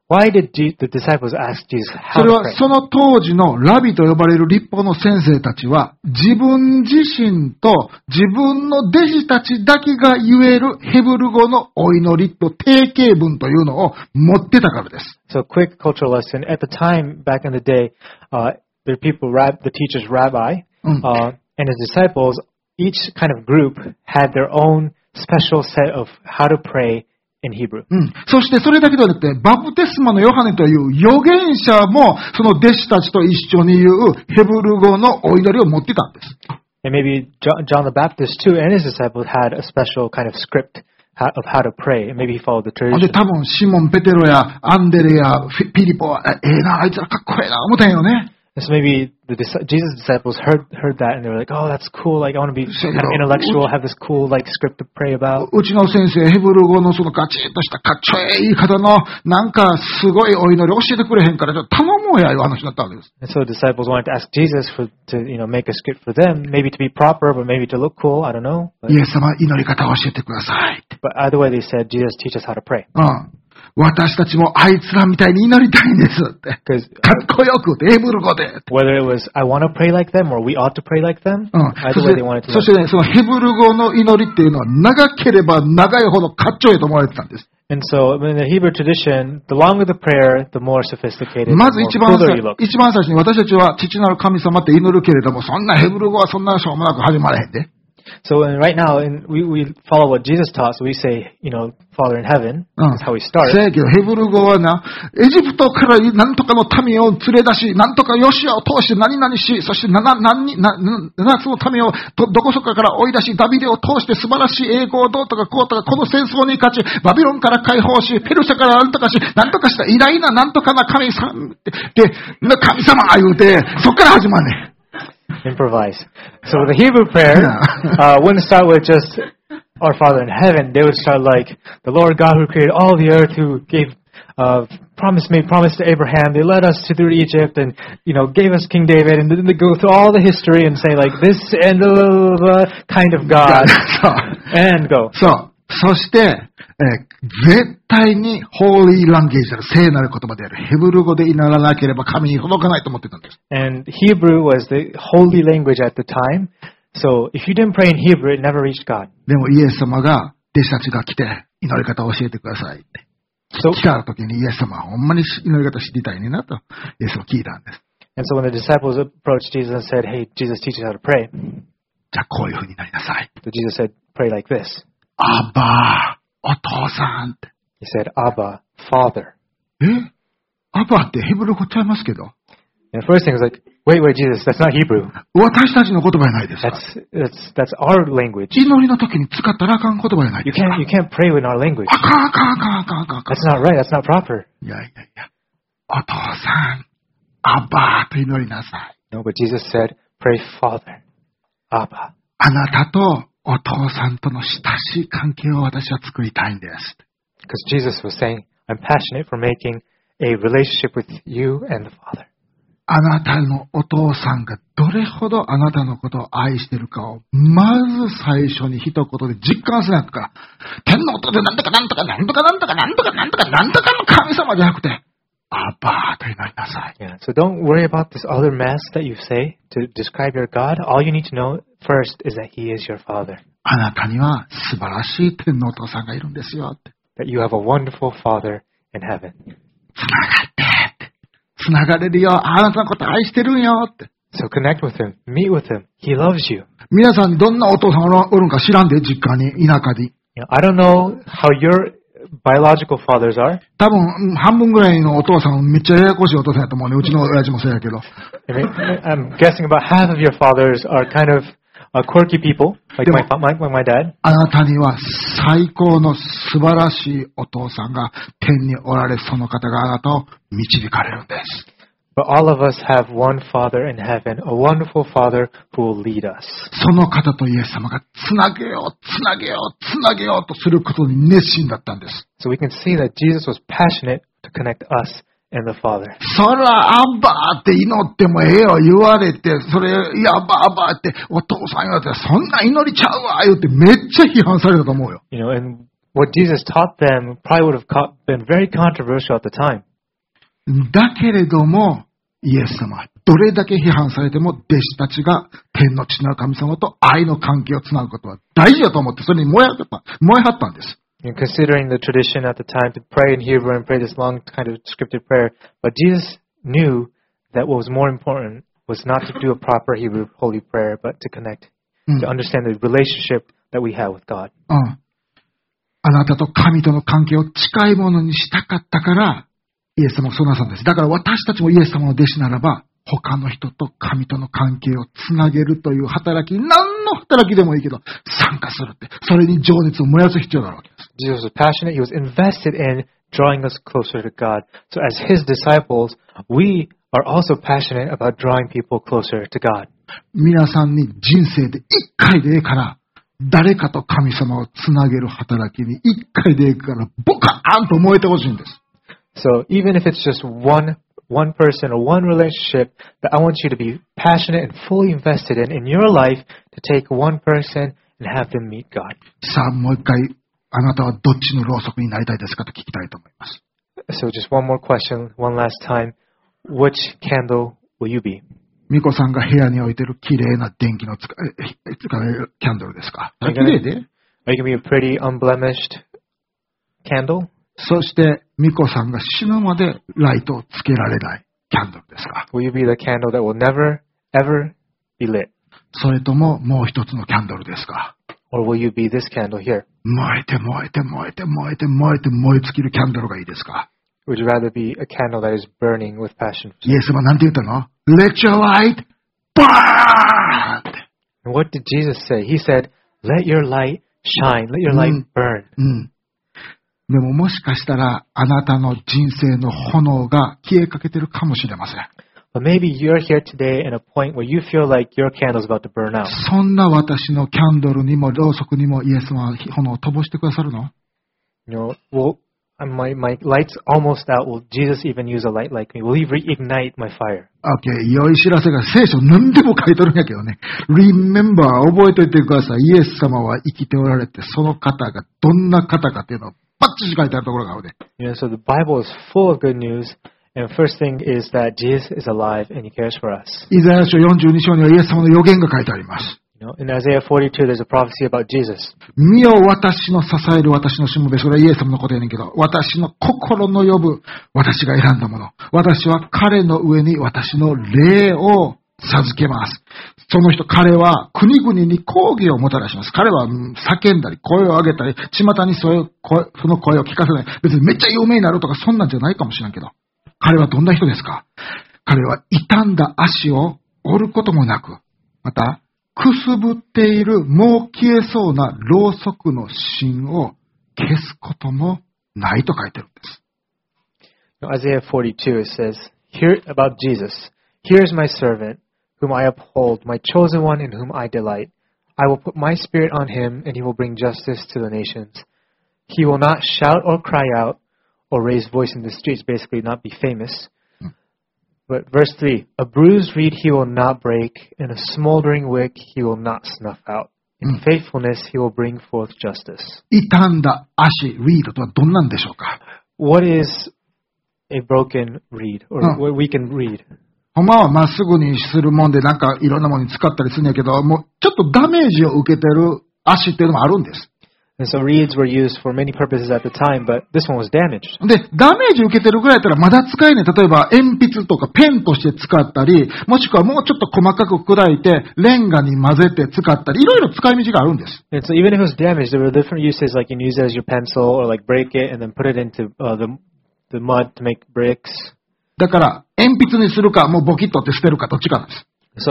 Why did Je- the disciples ask Jesus そ how れ to は pray? その当時のラビと呼ばれる立法の先生たちは、自分自身と自分の弟子たちだけが言えるヘブル語のお祈りと定型文というのを持ってたからです。 So, quick cultural lesson. At the time, back in the day, uh, the people, rab- the teacher's rabbi, Mm. uh, and his disciples, each kind of group had their own special set of how to pray in Hebrew. うん。そしてそれだけではなくて、バプテスマのヨハネという預言者も、その弟子たちと一緒に言うヘブル語のお祈りを持ってたんです。 And maybe John, John the Baptist too, and his disciples had a special kind of script how, of how to pray, and maybe he followed the で、 tradition. 多分、シモン・ペテロやアンデレやフィピリポは、ええな、あいつらかっこええな、思ったんよね。 And so maybe the dis- Jesus' disciples heard heard that, and they were like, "Oh, that's cool! Like I want to be So, kind of you know, intellectual, have this cool like script to pray about." うちの先生、ヘブル語のそのガチッとしたかっちょええ言い方の、なんかすごいお祈り教えてくれへんから、ちょっと頼もうや、いう話になったわけです。 And so the disciples wanted to ask Jesus for to you know make a script for them, maybe to be proper, but maybe to look cool. I don't know. But, イエス様、祈り方を教えてくださいって。 but either way, they said, "Jesus, teach us how to pray." うん。私たちもあいつらみたいに祈りたいんですって。 Because かっこよくって、ヘブル語で。 whether it was I want to pray like them or we ought to pray like them, うん。 either そし way て they wanted to. そしてね、そのヘブル語の祈りっていうのは長ければ長いほどかっちょええと思われてたんです。 And so in the Hebrew tradition, the longer the prayer, the more sophisticated, ま the ず more 一番 cooler you 最 look. 一番最初に私たちは父なる神様って祈るけれども、そんなヘブル語はそんなしょうもなく始まらへんで。 So in, right now, in, we we follow what Jesus taught. So we say, you know, Father in heaven. うん。 That's how we start. せやけど、ヘブル語はな、エジプトから何とかの民を連れ出し、何とかヨシアを通して何々し、そして七何にな七つの民をどどこそかから追い出し、ダビデを通して素晴らしい栄光をどうとかこうとか、この戦争に勝ち、バビロンから解放し、ペルシャから何とかし、何とかした偉大な何とかな神様って、で、神様言うて、そっから始まんねん。 Improvise. So the Hebrew prayer uh, wouldn't start with just our Father in heaven. They would start like the Lord God who created all the earth, who gave uh, promise made promise to Abraham. They led us to through Egypt, and you know gave us King David, and then they go through all the history and say like this and the kind of God, そう。 and go. そう。そして、えー絶対にホーリーランゲージである聖なる言葉であるヘブル語で祈らなければ神に届かないと思ってたんです。 And Hebrew was the holy language at the time. So if you didn't pray in Hebrew, it never reached God. でもイエス様が弟子たちが来て祈り方を教えてくださいって。 So 来た時にイエス様はほんまに祈り方知りたいねなとイエスを聞いたんです。 and so when the disciples approached Jesus and said, "Hey, Jesus, teach us how to pray," じゃあこういう風になりなさい。 so Jesus said, "Pray like this." アバー、お父さんって。 He said, "Abba, Father." えアバーってヘブル語ちゃいますけど。 And the first thing was like, "Wait, wait, Jesus, that's not Hebrew. 私たちの言葉じゃないですか。 That's that's that's our language. 祈りの時に使ったらあかん言葉じゃない You ですか。 can't you can't pray in our language. あかんあかんあかんあかんあかんあかん。 That's not right. That's not proper." いやいやいや。お父さん、アバーと祈りなさい。 No, but Jesus said, "Pray, Father, Abba." あなたとお父さんとの親しい関係を私は作りたいんです。 Because Jesus was saying, "I'm passionate for making a relationship with you and the Father." あなたのお父さんがどれほどあなたのことを愛しているかを、まず最初に一言で実感しないとか、天の音でなんとかなんとかなんとかなんとかなんとかなんとかなんとかの神様じゃなくて、アバーと祈りなさい。 Yeah. So don't worry about this other mess that you say to describe your God. All you need to know first is that He is your Father. あなたには素晴らしい天のお父さんがいるんですよって。 That you have a wonderful Father in heaven. つながってって。つながれるよ。あなたのこと愛してるんよって。 So connect with Him. Meet with Him. He loves you. 皆さんにどんなお父さんがおるんか知らんで、実家に、田舎に。 You know, I don't know how your biological fathers are. 多分、うん半分ぐらいのお父さん、めっちゃややこしいお父さんやと思うね。うちの親父もそうやけど。 I mean, I'm guessing about half of your fathers are kind of uh, quirky people, like my, fa- my, like my dad. あなたには最高の素晴らしいお父さんが天におられ、その方があなたを導かれるんです。 But all of us have one Father in heaven, a wonderful Father who will lead us. その方とイエス様がつなげよう、つなげよう、つなげようとすることに熱心だったんです。 So we can see that Jesus was passionate to connect us and the Father. そら、アッバーって祈ってもええよ、言われて、それ、いや、アッバー、アッバーって、お父さん言われて、そんな祈りちゃうわ、言ってめっちゃ批判されたと思うよ。 You know, and what Jesus taught them probably would have co- been very controversial at the time. だけれども、イエス様はどれだけ批判されても弟子たちが天の父なる神様と愛の関係をつなぐことは大事だと思ってそれに燃えはった、燃えはったんです。 And considering the tradition at the time to pray in Hebrew and pray this long kind of scripted prayer, but Jesus knew that what was more important was not to do a proper Hebrew holy prayer, but to connect, to understand the relationship that we have with God. うん。あなたと神との関係を近いものにしたかったから、イエス様もそうなさんです。だから私たちもイエス様の弟子ならば、他の人と神との関係をつなげるという働き、何の働きでもいいけど、参加するって、それに情熱を燃やす必要があるわけです。 Jesus was passionate. He was invested in drawing us closer to God. So as His disciples, we are also passionate about drawing people closer to God. 皆さんに人生で一回でいいから、誰かと神様をつなげる働きに一回でいいから、ボカーンと燃えてほしいんです。 So even if it's just one one person or one relationship, that I want you to be passionate and fully invested in in your life to take one person and have them meet God. さあもう一回あなたはどっちのろうそくになりたいですかと聞きたいと思います。 So just one more question, one last time. Which candle will you be? ミコさんが部屋に置いてる綺麗な電気の使え使えるキャンドルですか？綺麗で？ Are you going to be a pretty unblemished candle? そして、ミコさんが死ぬまでライトをつけられないキャンドルですか？ Will you be the candle that will never, ever be lit? それとももう一つのキャンドルですか？ Or will you be this candle here? 燃えて燃えて燃えて燃えて燃えて燃え尽きるキャンドルがいいですか？ Would you rather be a candle that is burning with passion? イエスは何て言ったの？ Let your light burn! And what did Jesus say? He said, let your light shine, let your light burn. うん。でももしかしたらあなたの人生の炎が消えかけてるかもしれません。 But maybe you're here today in a point where you feel like your candle is about to burn out. そんな私のキャンドルにもろうそくにもイエスは炎を灯してくださるの？ You know, well, my, my light's almost out. Will Jesus even use a light like me? Will He reignite my fire? Okay, 良い知らせが聖書何でも書いてるんやけどね。Remember, 覚えておいてください。イエス様は生きておられて、その方がどんな方かっていうのをバッチリ書いてあるところがあるで。 You know, so the Bible is full of good news. And first thing is that Jesus is alive and He cares for us. イザヤ書よんじゅうに章にはイエス様の予言が書いてあります。 You know, in Isaiah forty-two, there's a prophecy about Jesus. 見よ私の支える私のしもべ。それはイエス様のことやねんけど、私の心の呼ぶ私が選んだもの。私は彼の上に私の霊を授けます。その人、彼は国々に抗議をもたらします。彼は叫んだり、声を上げたり、巷にそういう声、その声を聞かせない。別にめっちゃ有名になるとかそんなんじゃないかもしれんけど。彼はどんな人ですか？彼は傷んだ足を折ることもなく、また、くすぶっているもう消えそうなろうそくの芯を消すこともないと書いてるんです。 Isaiah forty-two, it says, Hear about Jesus. Here is my servant, whom I uphold, my chosen one in whom I delight. I will put my spirit on him, and he will bring justice to the nations. He will not shout or cry out or raise voice in the streets, basically not be famous. But verse three, a bruised reed he will not break, and a smoldering wick he will not snuff out. In faithfulness he will bring forth justice. 傷んだ足、リードとはどんなんでしょうか？ What is a broken reed, or what we can read? ほんまはまっすぐにするもんでなんかいろんなものに使ったりするんやけど、もうちょっとダメージを受けてる足っていうのもあるんです。 And so reeds were used for many purposes at the time, but this one was damaged. で、ダメージ受けてるぐらいだったらまだ使えねえ。例えば鉛筆とかペンとして使ったり、もしくはもうちょっと細かく砕いてレンガに混ぜて使ったり、いろいろ使い道があるんです。 And so even if it was damaged, there were different uses, like you can use it as your pencil or like break it and then put it into uh, the, the mud to make bricks. だから鉛筆にするかもうボキッとって捨てるかどっちかなんです。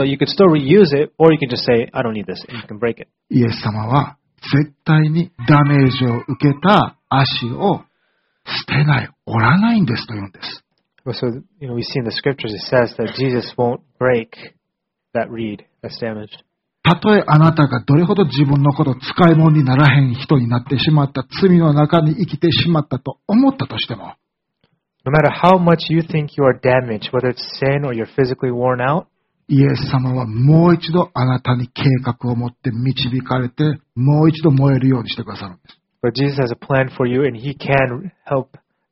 So you could still reuse it, or you can just say, I don't need this, and you can break it. イエス様は絶対にダメージを受けた足を捨てない、折らないんですと言うんです。 So, you know, we see in the scriptures it says that Jesus won't break that reed that's damaged. たとえあなたがどれほど自分のこと使い物にならへん人になってしまった、罪の中に生きてしまったと思ったとしても、 No matter how much you think you are damaged, whether it's sin or you're physically worn out, イエス様はもう一度あなたに計画を持って導かれて、もう一度燃えるようにしてくださるんです。 but Jesus has a plan for you and He can help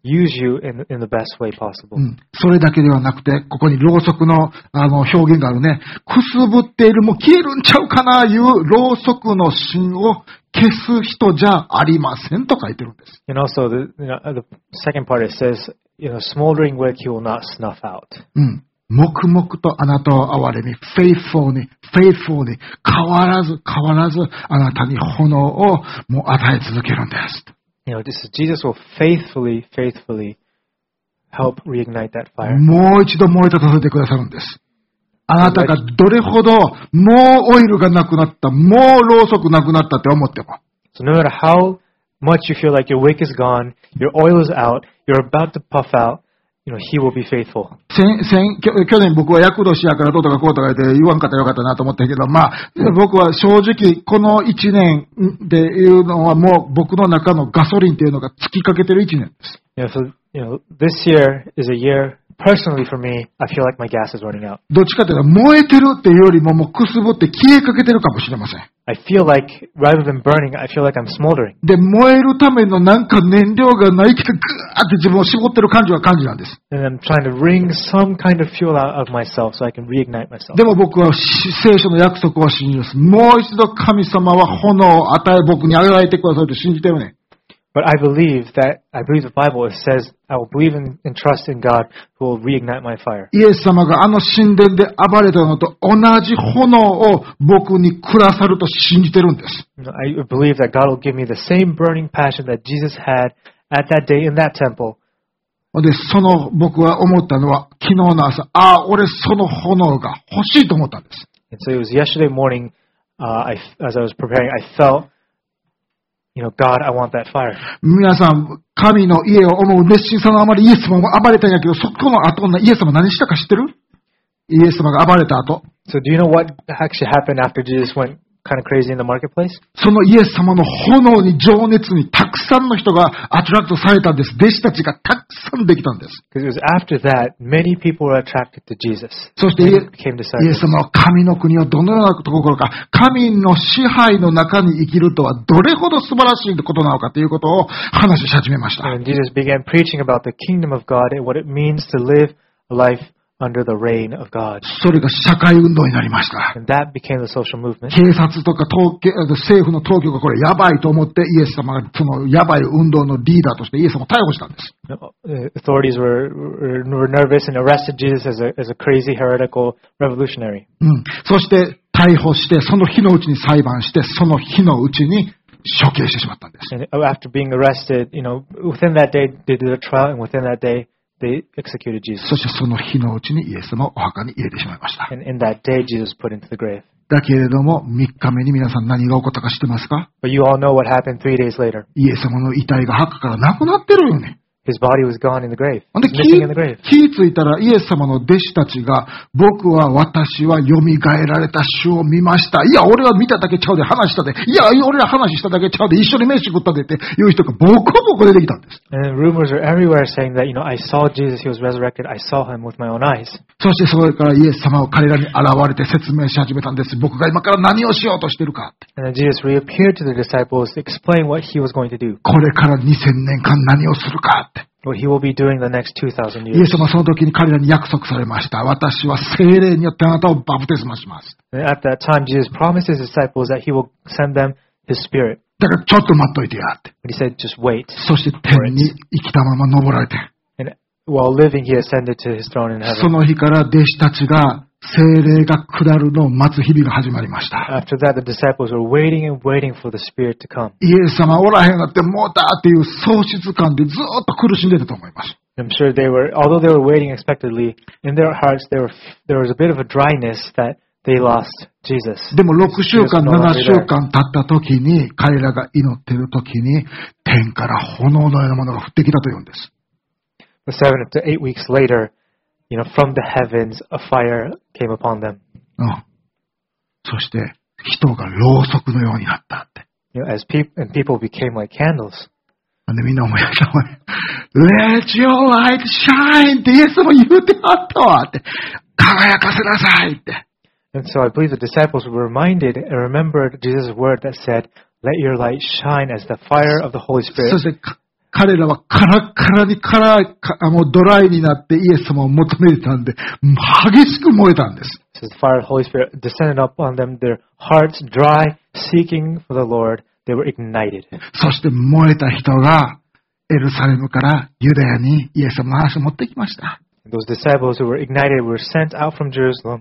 use you in, in the best way possible. うん。それだけではなくて、ここにろうそくの、あの、表現があるね。くすぶっている、もう消えるんちゃうかな、いうろうそくの芯を消す人じゃありませんと書いてるんです。 And also, the, you know, the second part, it says, you know, smoldering wick he will not snuff out. うん。黙々とあなたを憐れみ、faithful に、faithful に、変わらず変わらずあなたに炎をもう与え続けるんです。 You know, this is, Jesus will faithfully, faithfully help reignite that fire. もう一度燃え立たせてくださるんです。あなたがどれほどもうオイルがなくなった、もうろうそくなくなったって思っても。 So no matter how much you feel like your wick is gone, your oil is out, you're about to puff out, you know, he will be faithful. 先先去年僕は厄年やからどうとかこうとか言って言わんかったらよかったなと思ったけど、まあ、僕は正直この一年でいうのはもう僕の中のガソリンっていうのが尽きかけてる一年です。 You know, so, you know, this year is a year, personally for me, I feel like my gas is running out. どっちかというと燃えてるっていうよりももうくすぶって消えかけてるかもしれません。 I feel like, rather than burning, I feel like I'm smoldering. で、燃えるためのなんか燃料がないけど、ぐーって自分を絞ってる感じは感じなんです。 And I'm trying to wring some kind of fuel out of myself so I can reignite myself. でも僕は聖書の約束を信じます。もう一度神様は炎を与え僕に与えてくださいと信じてるね。 But I believe that, I believe the Bible, it says, I will believe in, and trust in God who will reignite my fire. イエス様があの神殿で暴れたのと同じ炎を僕にくださると信じてるんです。 I believe that God will give me the same burning passion that Jesus had at that day in that temple. で、その僕は思ったのは昨日の朝、ああ、俺その炎が欲しいと思ったんです。 And so it was yesterday morning, uh, I, as I was preparing, I felt, you know, God, I want that fire. 皆さん、神の家を思う熱心さのあまりイエス様も暴れたんやけど、そこの後のイエス様何したか知ってる？イエス様が暴れた後。 So do you know what actually happened after Jesus went kind of crazy in the marketplace? そのイエス様の炎に情熱にたくさんの人がアトラクトされたんです。弟子たちがたくさんできたんです。 Because it was after that, many people were attracted to Jesus. そしてイエス様は神の国をどのようなところか、神の支配の中に生きるとはどれほど素晴らしいことなのかということを話し始めました。 And Jesus began preaching about the kingdom of God and what it means to live a life under the reign of God. それが社会運動になりました。 And that became the social movement. 警察とか統計政府の当局がこれやばいと思ってイエス様がそのやばい運動のリーダーとしてイエス様を逮捕したんです。 Authorities were, were nervous and arrested Jesus as a, as a crazy heretical revolutionary. うん。そして逮捕してその日のうちに裁判してその日のうちに処刑してしまったんです。 And after being arrested, you know, within that day they did a trial and within that day they executed Jesus. そしてその日のうちにイエス様をお墓に入れてしまいました。 And in that day, Jesus put into the grave. だけれども、みっかめに皆さん何が起こったか知ってますか？ But you all know what happened three days later. イエス様の遺体が墓からなくなってるよね。 His body was gone in the grave. で、気ぃついたらイエス様の弟子たちが、僕は私は蘇られた主を見ました。いや、俺は見ただけちゃうで話したで。いや、俺は話しただけちゃうで。一緒に飯食ったでっていう人がボコボコ出てきたんです。 And rumors are everywhere saying that, you know, I saw Jesus, he was resurrected. I saw him with my own eyes. そしてそれからイエス様を彼らに現れて説明し始めたんです。僕が今から何をしようとしてるか。 And then Jesus reappeared to the disciples to explain what he was going to do. これからにせんねんかん何をするかって。 What he will be doing the next two thousand years. イエス様はその時に彼らに約束されました。私は聖霊によってあなたをバプテスマします。 And at that time, Jesus promised his disciples that he will send them his spirit. だからちょっと待っといてやって。 But he said, just wait. そして天に生きたまま登られて。 And while living, he ascended to his throne in heaven. その日から弟子たちが聖霊が下るのを待つ日々が始まりました。 After that, the disciples were waiting and waiting for the Spirit to come. イエス様おらへんなってもうだっていう喪失感でずっと苦しんでたと思います。 I'm sure they were, although they were waiting expectantly, in their hearts there were there was a bit of a dryness that they lost Jesus. でもろくしゅうかん、ななしゅうかん経った時に彼らが祈っている時に天から炎のようなものが降ってきたというんです。 But seven to eight weeks later, you know, from the heavens, a fire came upon them. うん。そして、人がろうそくのようになったって。 You know, as people and people became like candles. で、みんな思い出した。Let your light shine! ってイエスも言うてあったわって。輝かせなさいって。 And so I believe the disciples were reminded and remembered Jesus' word that said, Let your light shine as the fire of the Holy Spirit. そして、 彼らはカラッカラにカラかもうドライになってイエス様を求めてたんで、激しく燃えたんです。 So the fire of the Holy Spirit descended upon them, their hearts dry, seeking for the Lord. They were ignited. そして燃えた人がエルサレムからユダヤにイエス様の話を持ってきました。 Those disciples who were ignited were sent out from Jerusalem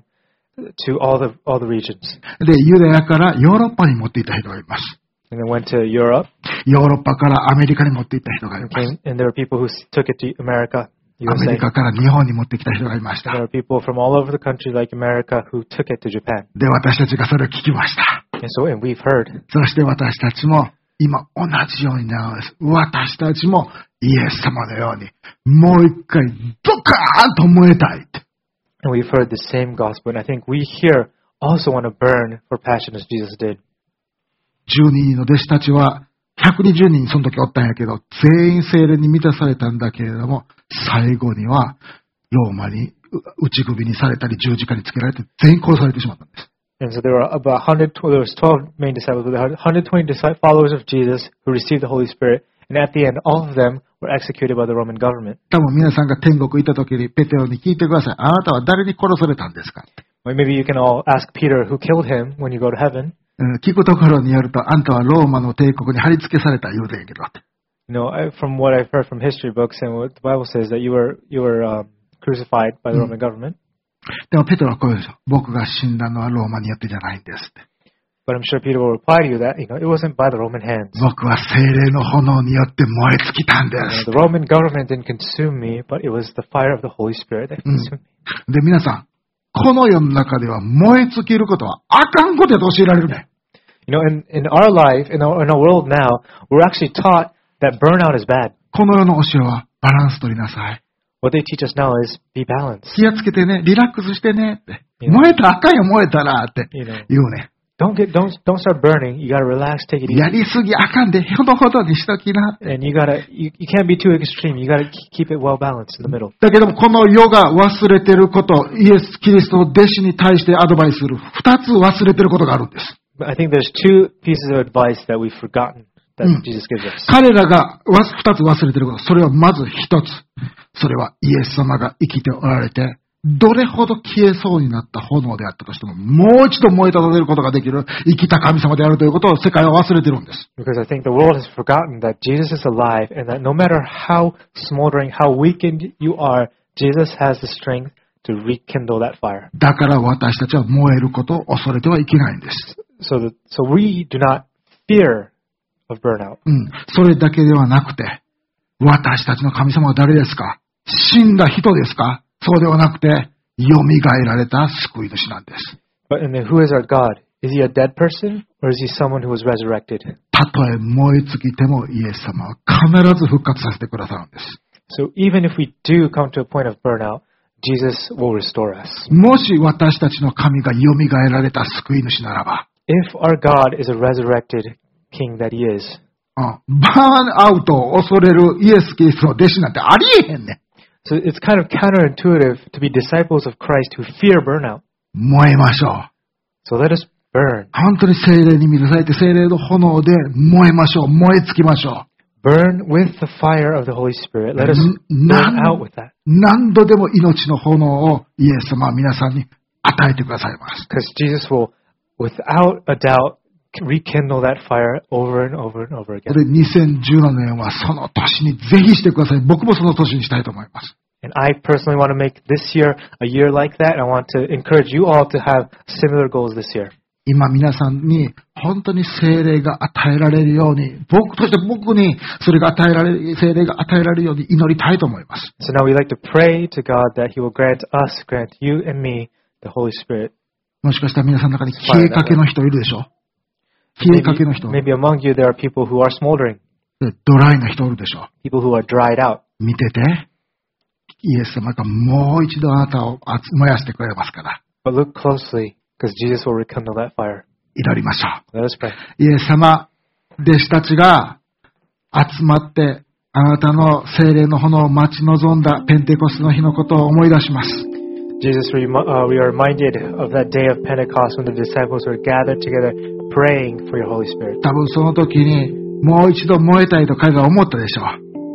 to all the all the regions. で、ユダヤからヨーロッパに持っていった人がいます。 And they went to Europe. ヨーロッパからアメリカに持っていった人がいます。 And, and there were people who took it to America, アメリカから日本に持ってきた人がいました。 There were people from all over the country like America who took it to Japan. で、私たちがそれを聞きました。 And so, and we've heard. そして私たちも今同じようになるんです。私たちもイエス様のようにもう一回ドカーンと燃えたい。 And we've heard the same gospel. And I think we here also want to burn for passion as Jesus did. じゅうににんの弟子たちはひゃくにじゅうにんその時おったんやけど、全員聖霊に満たされたんだけれども、最後にはローマに打ち首にされたり十字架につけられて全員殺されてしまったんです。 And so there were about one hundred twenty, there was twelve main disciples, but there were one hundred twenty followers of Jesus who received the Holy Spirit, and at the end, all of them were executed by the Roman government. 多分皆さんが天国行った時にペテロに聞いてください。あなたは誰に殺されたんですか？ Maybe you can all ask Peter who killed him when you go to heaven. 聞くところによると、あんたはローマの帝国に貼り付けされた言うてんやけど。 You know, I, from what I've heard from history books and what the Bible says, that you were you were um, crucified by the Roman government. でもペテロはこう言うでしょ。僕が死んだのはローマによってじゃないんですって。 But I'm sure Peter will reply to you that, you know, it wasn't by the Roman hands. 僕は聖霊の炎によって燃え尽きたんです。 The Roman government didn't consume me, but it was the fire of the Holy Spirit that consumed me. で、皆さん、この世の中では燃え尽きることはあかんことやと教えられるね。 You know, in, in our life, in our, in our world now, we're actually taught that burnout is bad. この世の教えはバランス取りなさい。 What they teach us now is be balanced. 気をつけてね、リラックスしてねって。燃えたらあかんよ、燃えたらって言うね。 Don't get, don't, don't start burning. You gotta relax, take it easy. やりすぎあかんで、ほどほどにしときな。 And you gotta, you, you can't be too extreme. You gotta keep it well balanced in the middle. だけども、この世が忘れてること、イエス・キリストの弟子に対してアドバイスする、二つ忘れてることがあるんです。 But I think there's two pieces of advice that we've forgotten that Jesus gives us. 彼らが二つ忘れてること、それはまず一つ。それはイエス様が生きておられて、どれほど消えそうになった炎であったとしても、もう一度燃えただれることができる生きた神様であるということを世界は忘れてるんです。 Because I think the world has forgotten that Jesus is alive and that no matter how smoldering, how weakened you are, Jesus has the strength to rekindle that fire. だから私たちは燃えることを恐れてはいけないんです。 So, the, so we do not fear of burnout. うん。それだけではなくて、私たちの神様は誰ですか？死んだ人ですか？そうではなくて、蘇られた救い主なんです。 But and then who is our God? Is he a dead person or is he someone who was resurrected? たとえ燃え尽きてもイエス様は必ず復活させてくださるんです。 So even if we do come to a point of burnout, Jesus will restore us. もし私たちの神が蘇られた救い主ならば、 If our God is a resurrected king that he is, うん、バーンアウトを恐れるイエス・キリストの弟子なんてありえへんねん。 So it's kind of counterintuitive to be disciples of Christ who fear burnout. 燃えましょう。 So let us burn. 本当に聖霊に満たされて聖霊の炎で燃えましょう。燃え尽きましょう。Burn with the fire of the Holy Spirit. Let us burn out with that. 何度でも命の炎をイエス様は皆さんに与えてくださいます。 Because Jesus will, without a doubt, rekindle that fire over and over and over again. で、にせんじゅうななねんはその年にぜひしてください。僕もその年にしたいと思います。 And I personally want to make this year a year like that. I want to encourage you all to have similar goals this year. 今皆さんに本当に聖霊が与えられるように、僕として僕にそれが与えられる、聖霊が与えられるように祈りたいと思います。 So now we like to pray to God that He will grant us, grant you and me, the Holy Spirit. もしかしたら皆さんの中に消えかけの人いるでしょ。消えかけの人。 Maybe among you there are people who are smoldering. ドライな人いるでしょ。 People who are dried out. 見てて。イエス様がもう一度あなたを燃やしてくれますから。 But look closely, because Jesus will rekindle that fire. 祈りましょう。 Let us pray. イエス様、弟子たちが集まってあなたの聖霊の炎を待ち望んだペンテコステの日のことを思い出します。 Jesus, we, uh, we are reminded of that day of Pentecost when the disciples were gathered together praying for your Holy Spirit. 多分その時にもう一度燃えたいと彼らは思ったでしょう。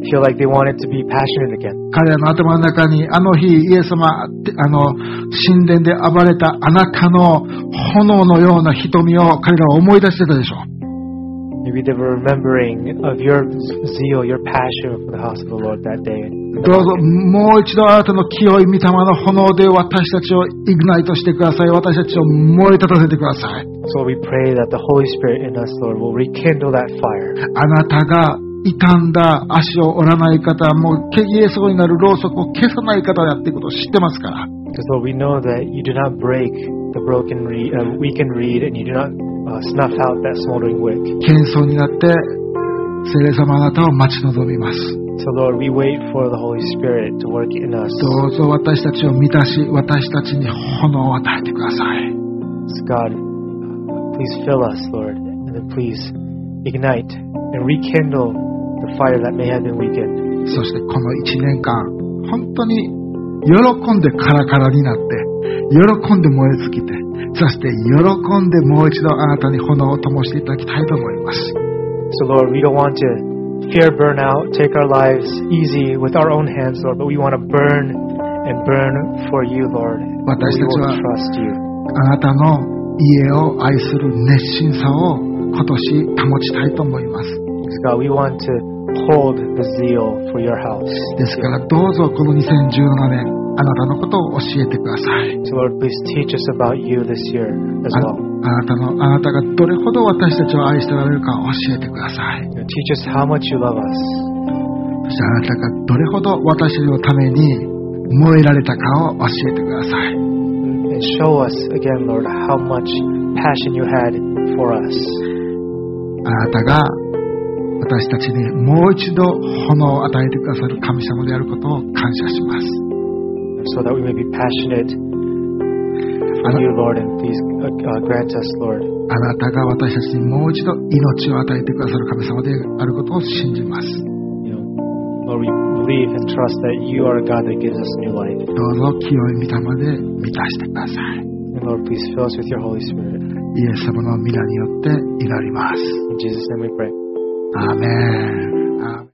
feel like they wanted to be passionate again. 彼らの頭の中に、あの日、イエス様、あの、神殿で暴れたあなたの炎のような瞳を彼らは思い出してたでしょう。 Maybe they were remembering of your zeal, your passion for the house of the Lord that day. どうぞもう一度あなたの清い御霊の炎で私たちをイグナイトしてください。私たちを燃え立たせてください。 So we pray that the Holy Spirit in us, Lord, will rekindle that fire. あなたが傷んだ足を折らない方、もうイエスになるろうそくを消さない方だっていうことを知ってますから。 Because Lord, we know that you do not break the broken reed, uh, weakened reed, and you do not uh, snuff out that smoldering wick. 謙遜になって聖霊様あなたを待ち望みます。 So Lord, we wait for the Holy Spirit to work in us. どうぞ私たちを満たし、私たちに炎を与えてください。 So God, please fill us, Lord, and then please ignite and rekindle the fire that may have been weakened. そしてこの一年間、本当に喜んでカラカラになって、喜んで燃え尽きて、そして喜んでもう一度あなたに炎を灯していただきたいと思います。 So Lord, we don't want to fear burnout, take our lives easy with our own hands, Lord, but we want to burn and burn for you, Lord. And we will trust you. あなたの家を愛する熱心さを今年保ちたいと思います。 God, we want to hold the zeal for your house. ですからどうぞこのにせんじゅうななねんあなたのことを教えてください。 So Lord, please teach us about you this year as well. あなたのあなたがどれほど私たちを愛しておられるかを教えてください。 Teach us how much you love us. そしてあなたがどれほど私たちのために燃えられたかを教えてください。 And show us again, Lord, how much passion you had for us. あなたが私たちにもう一度炎を与えてくださる神様であることを感謝します。 So that we may be passionate for you, Lord, and please uh, grant us, Lord. あなたが私たちにもう一度命を与えてくださる神様であることを信じます。 You know, Lord, we believe and trust that you are a God that gives us new life. どうぞ清い御霊で満たしてください。 And Lord, please fill us with your Holy Spirit. イエス様の皆によって祈ります。 In Jesus' name we pray. アーメン。アーメン。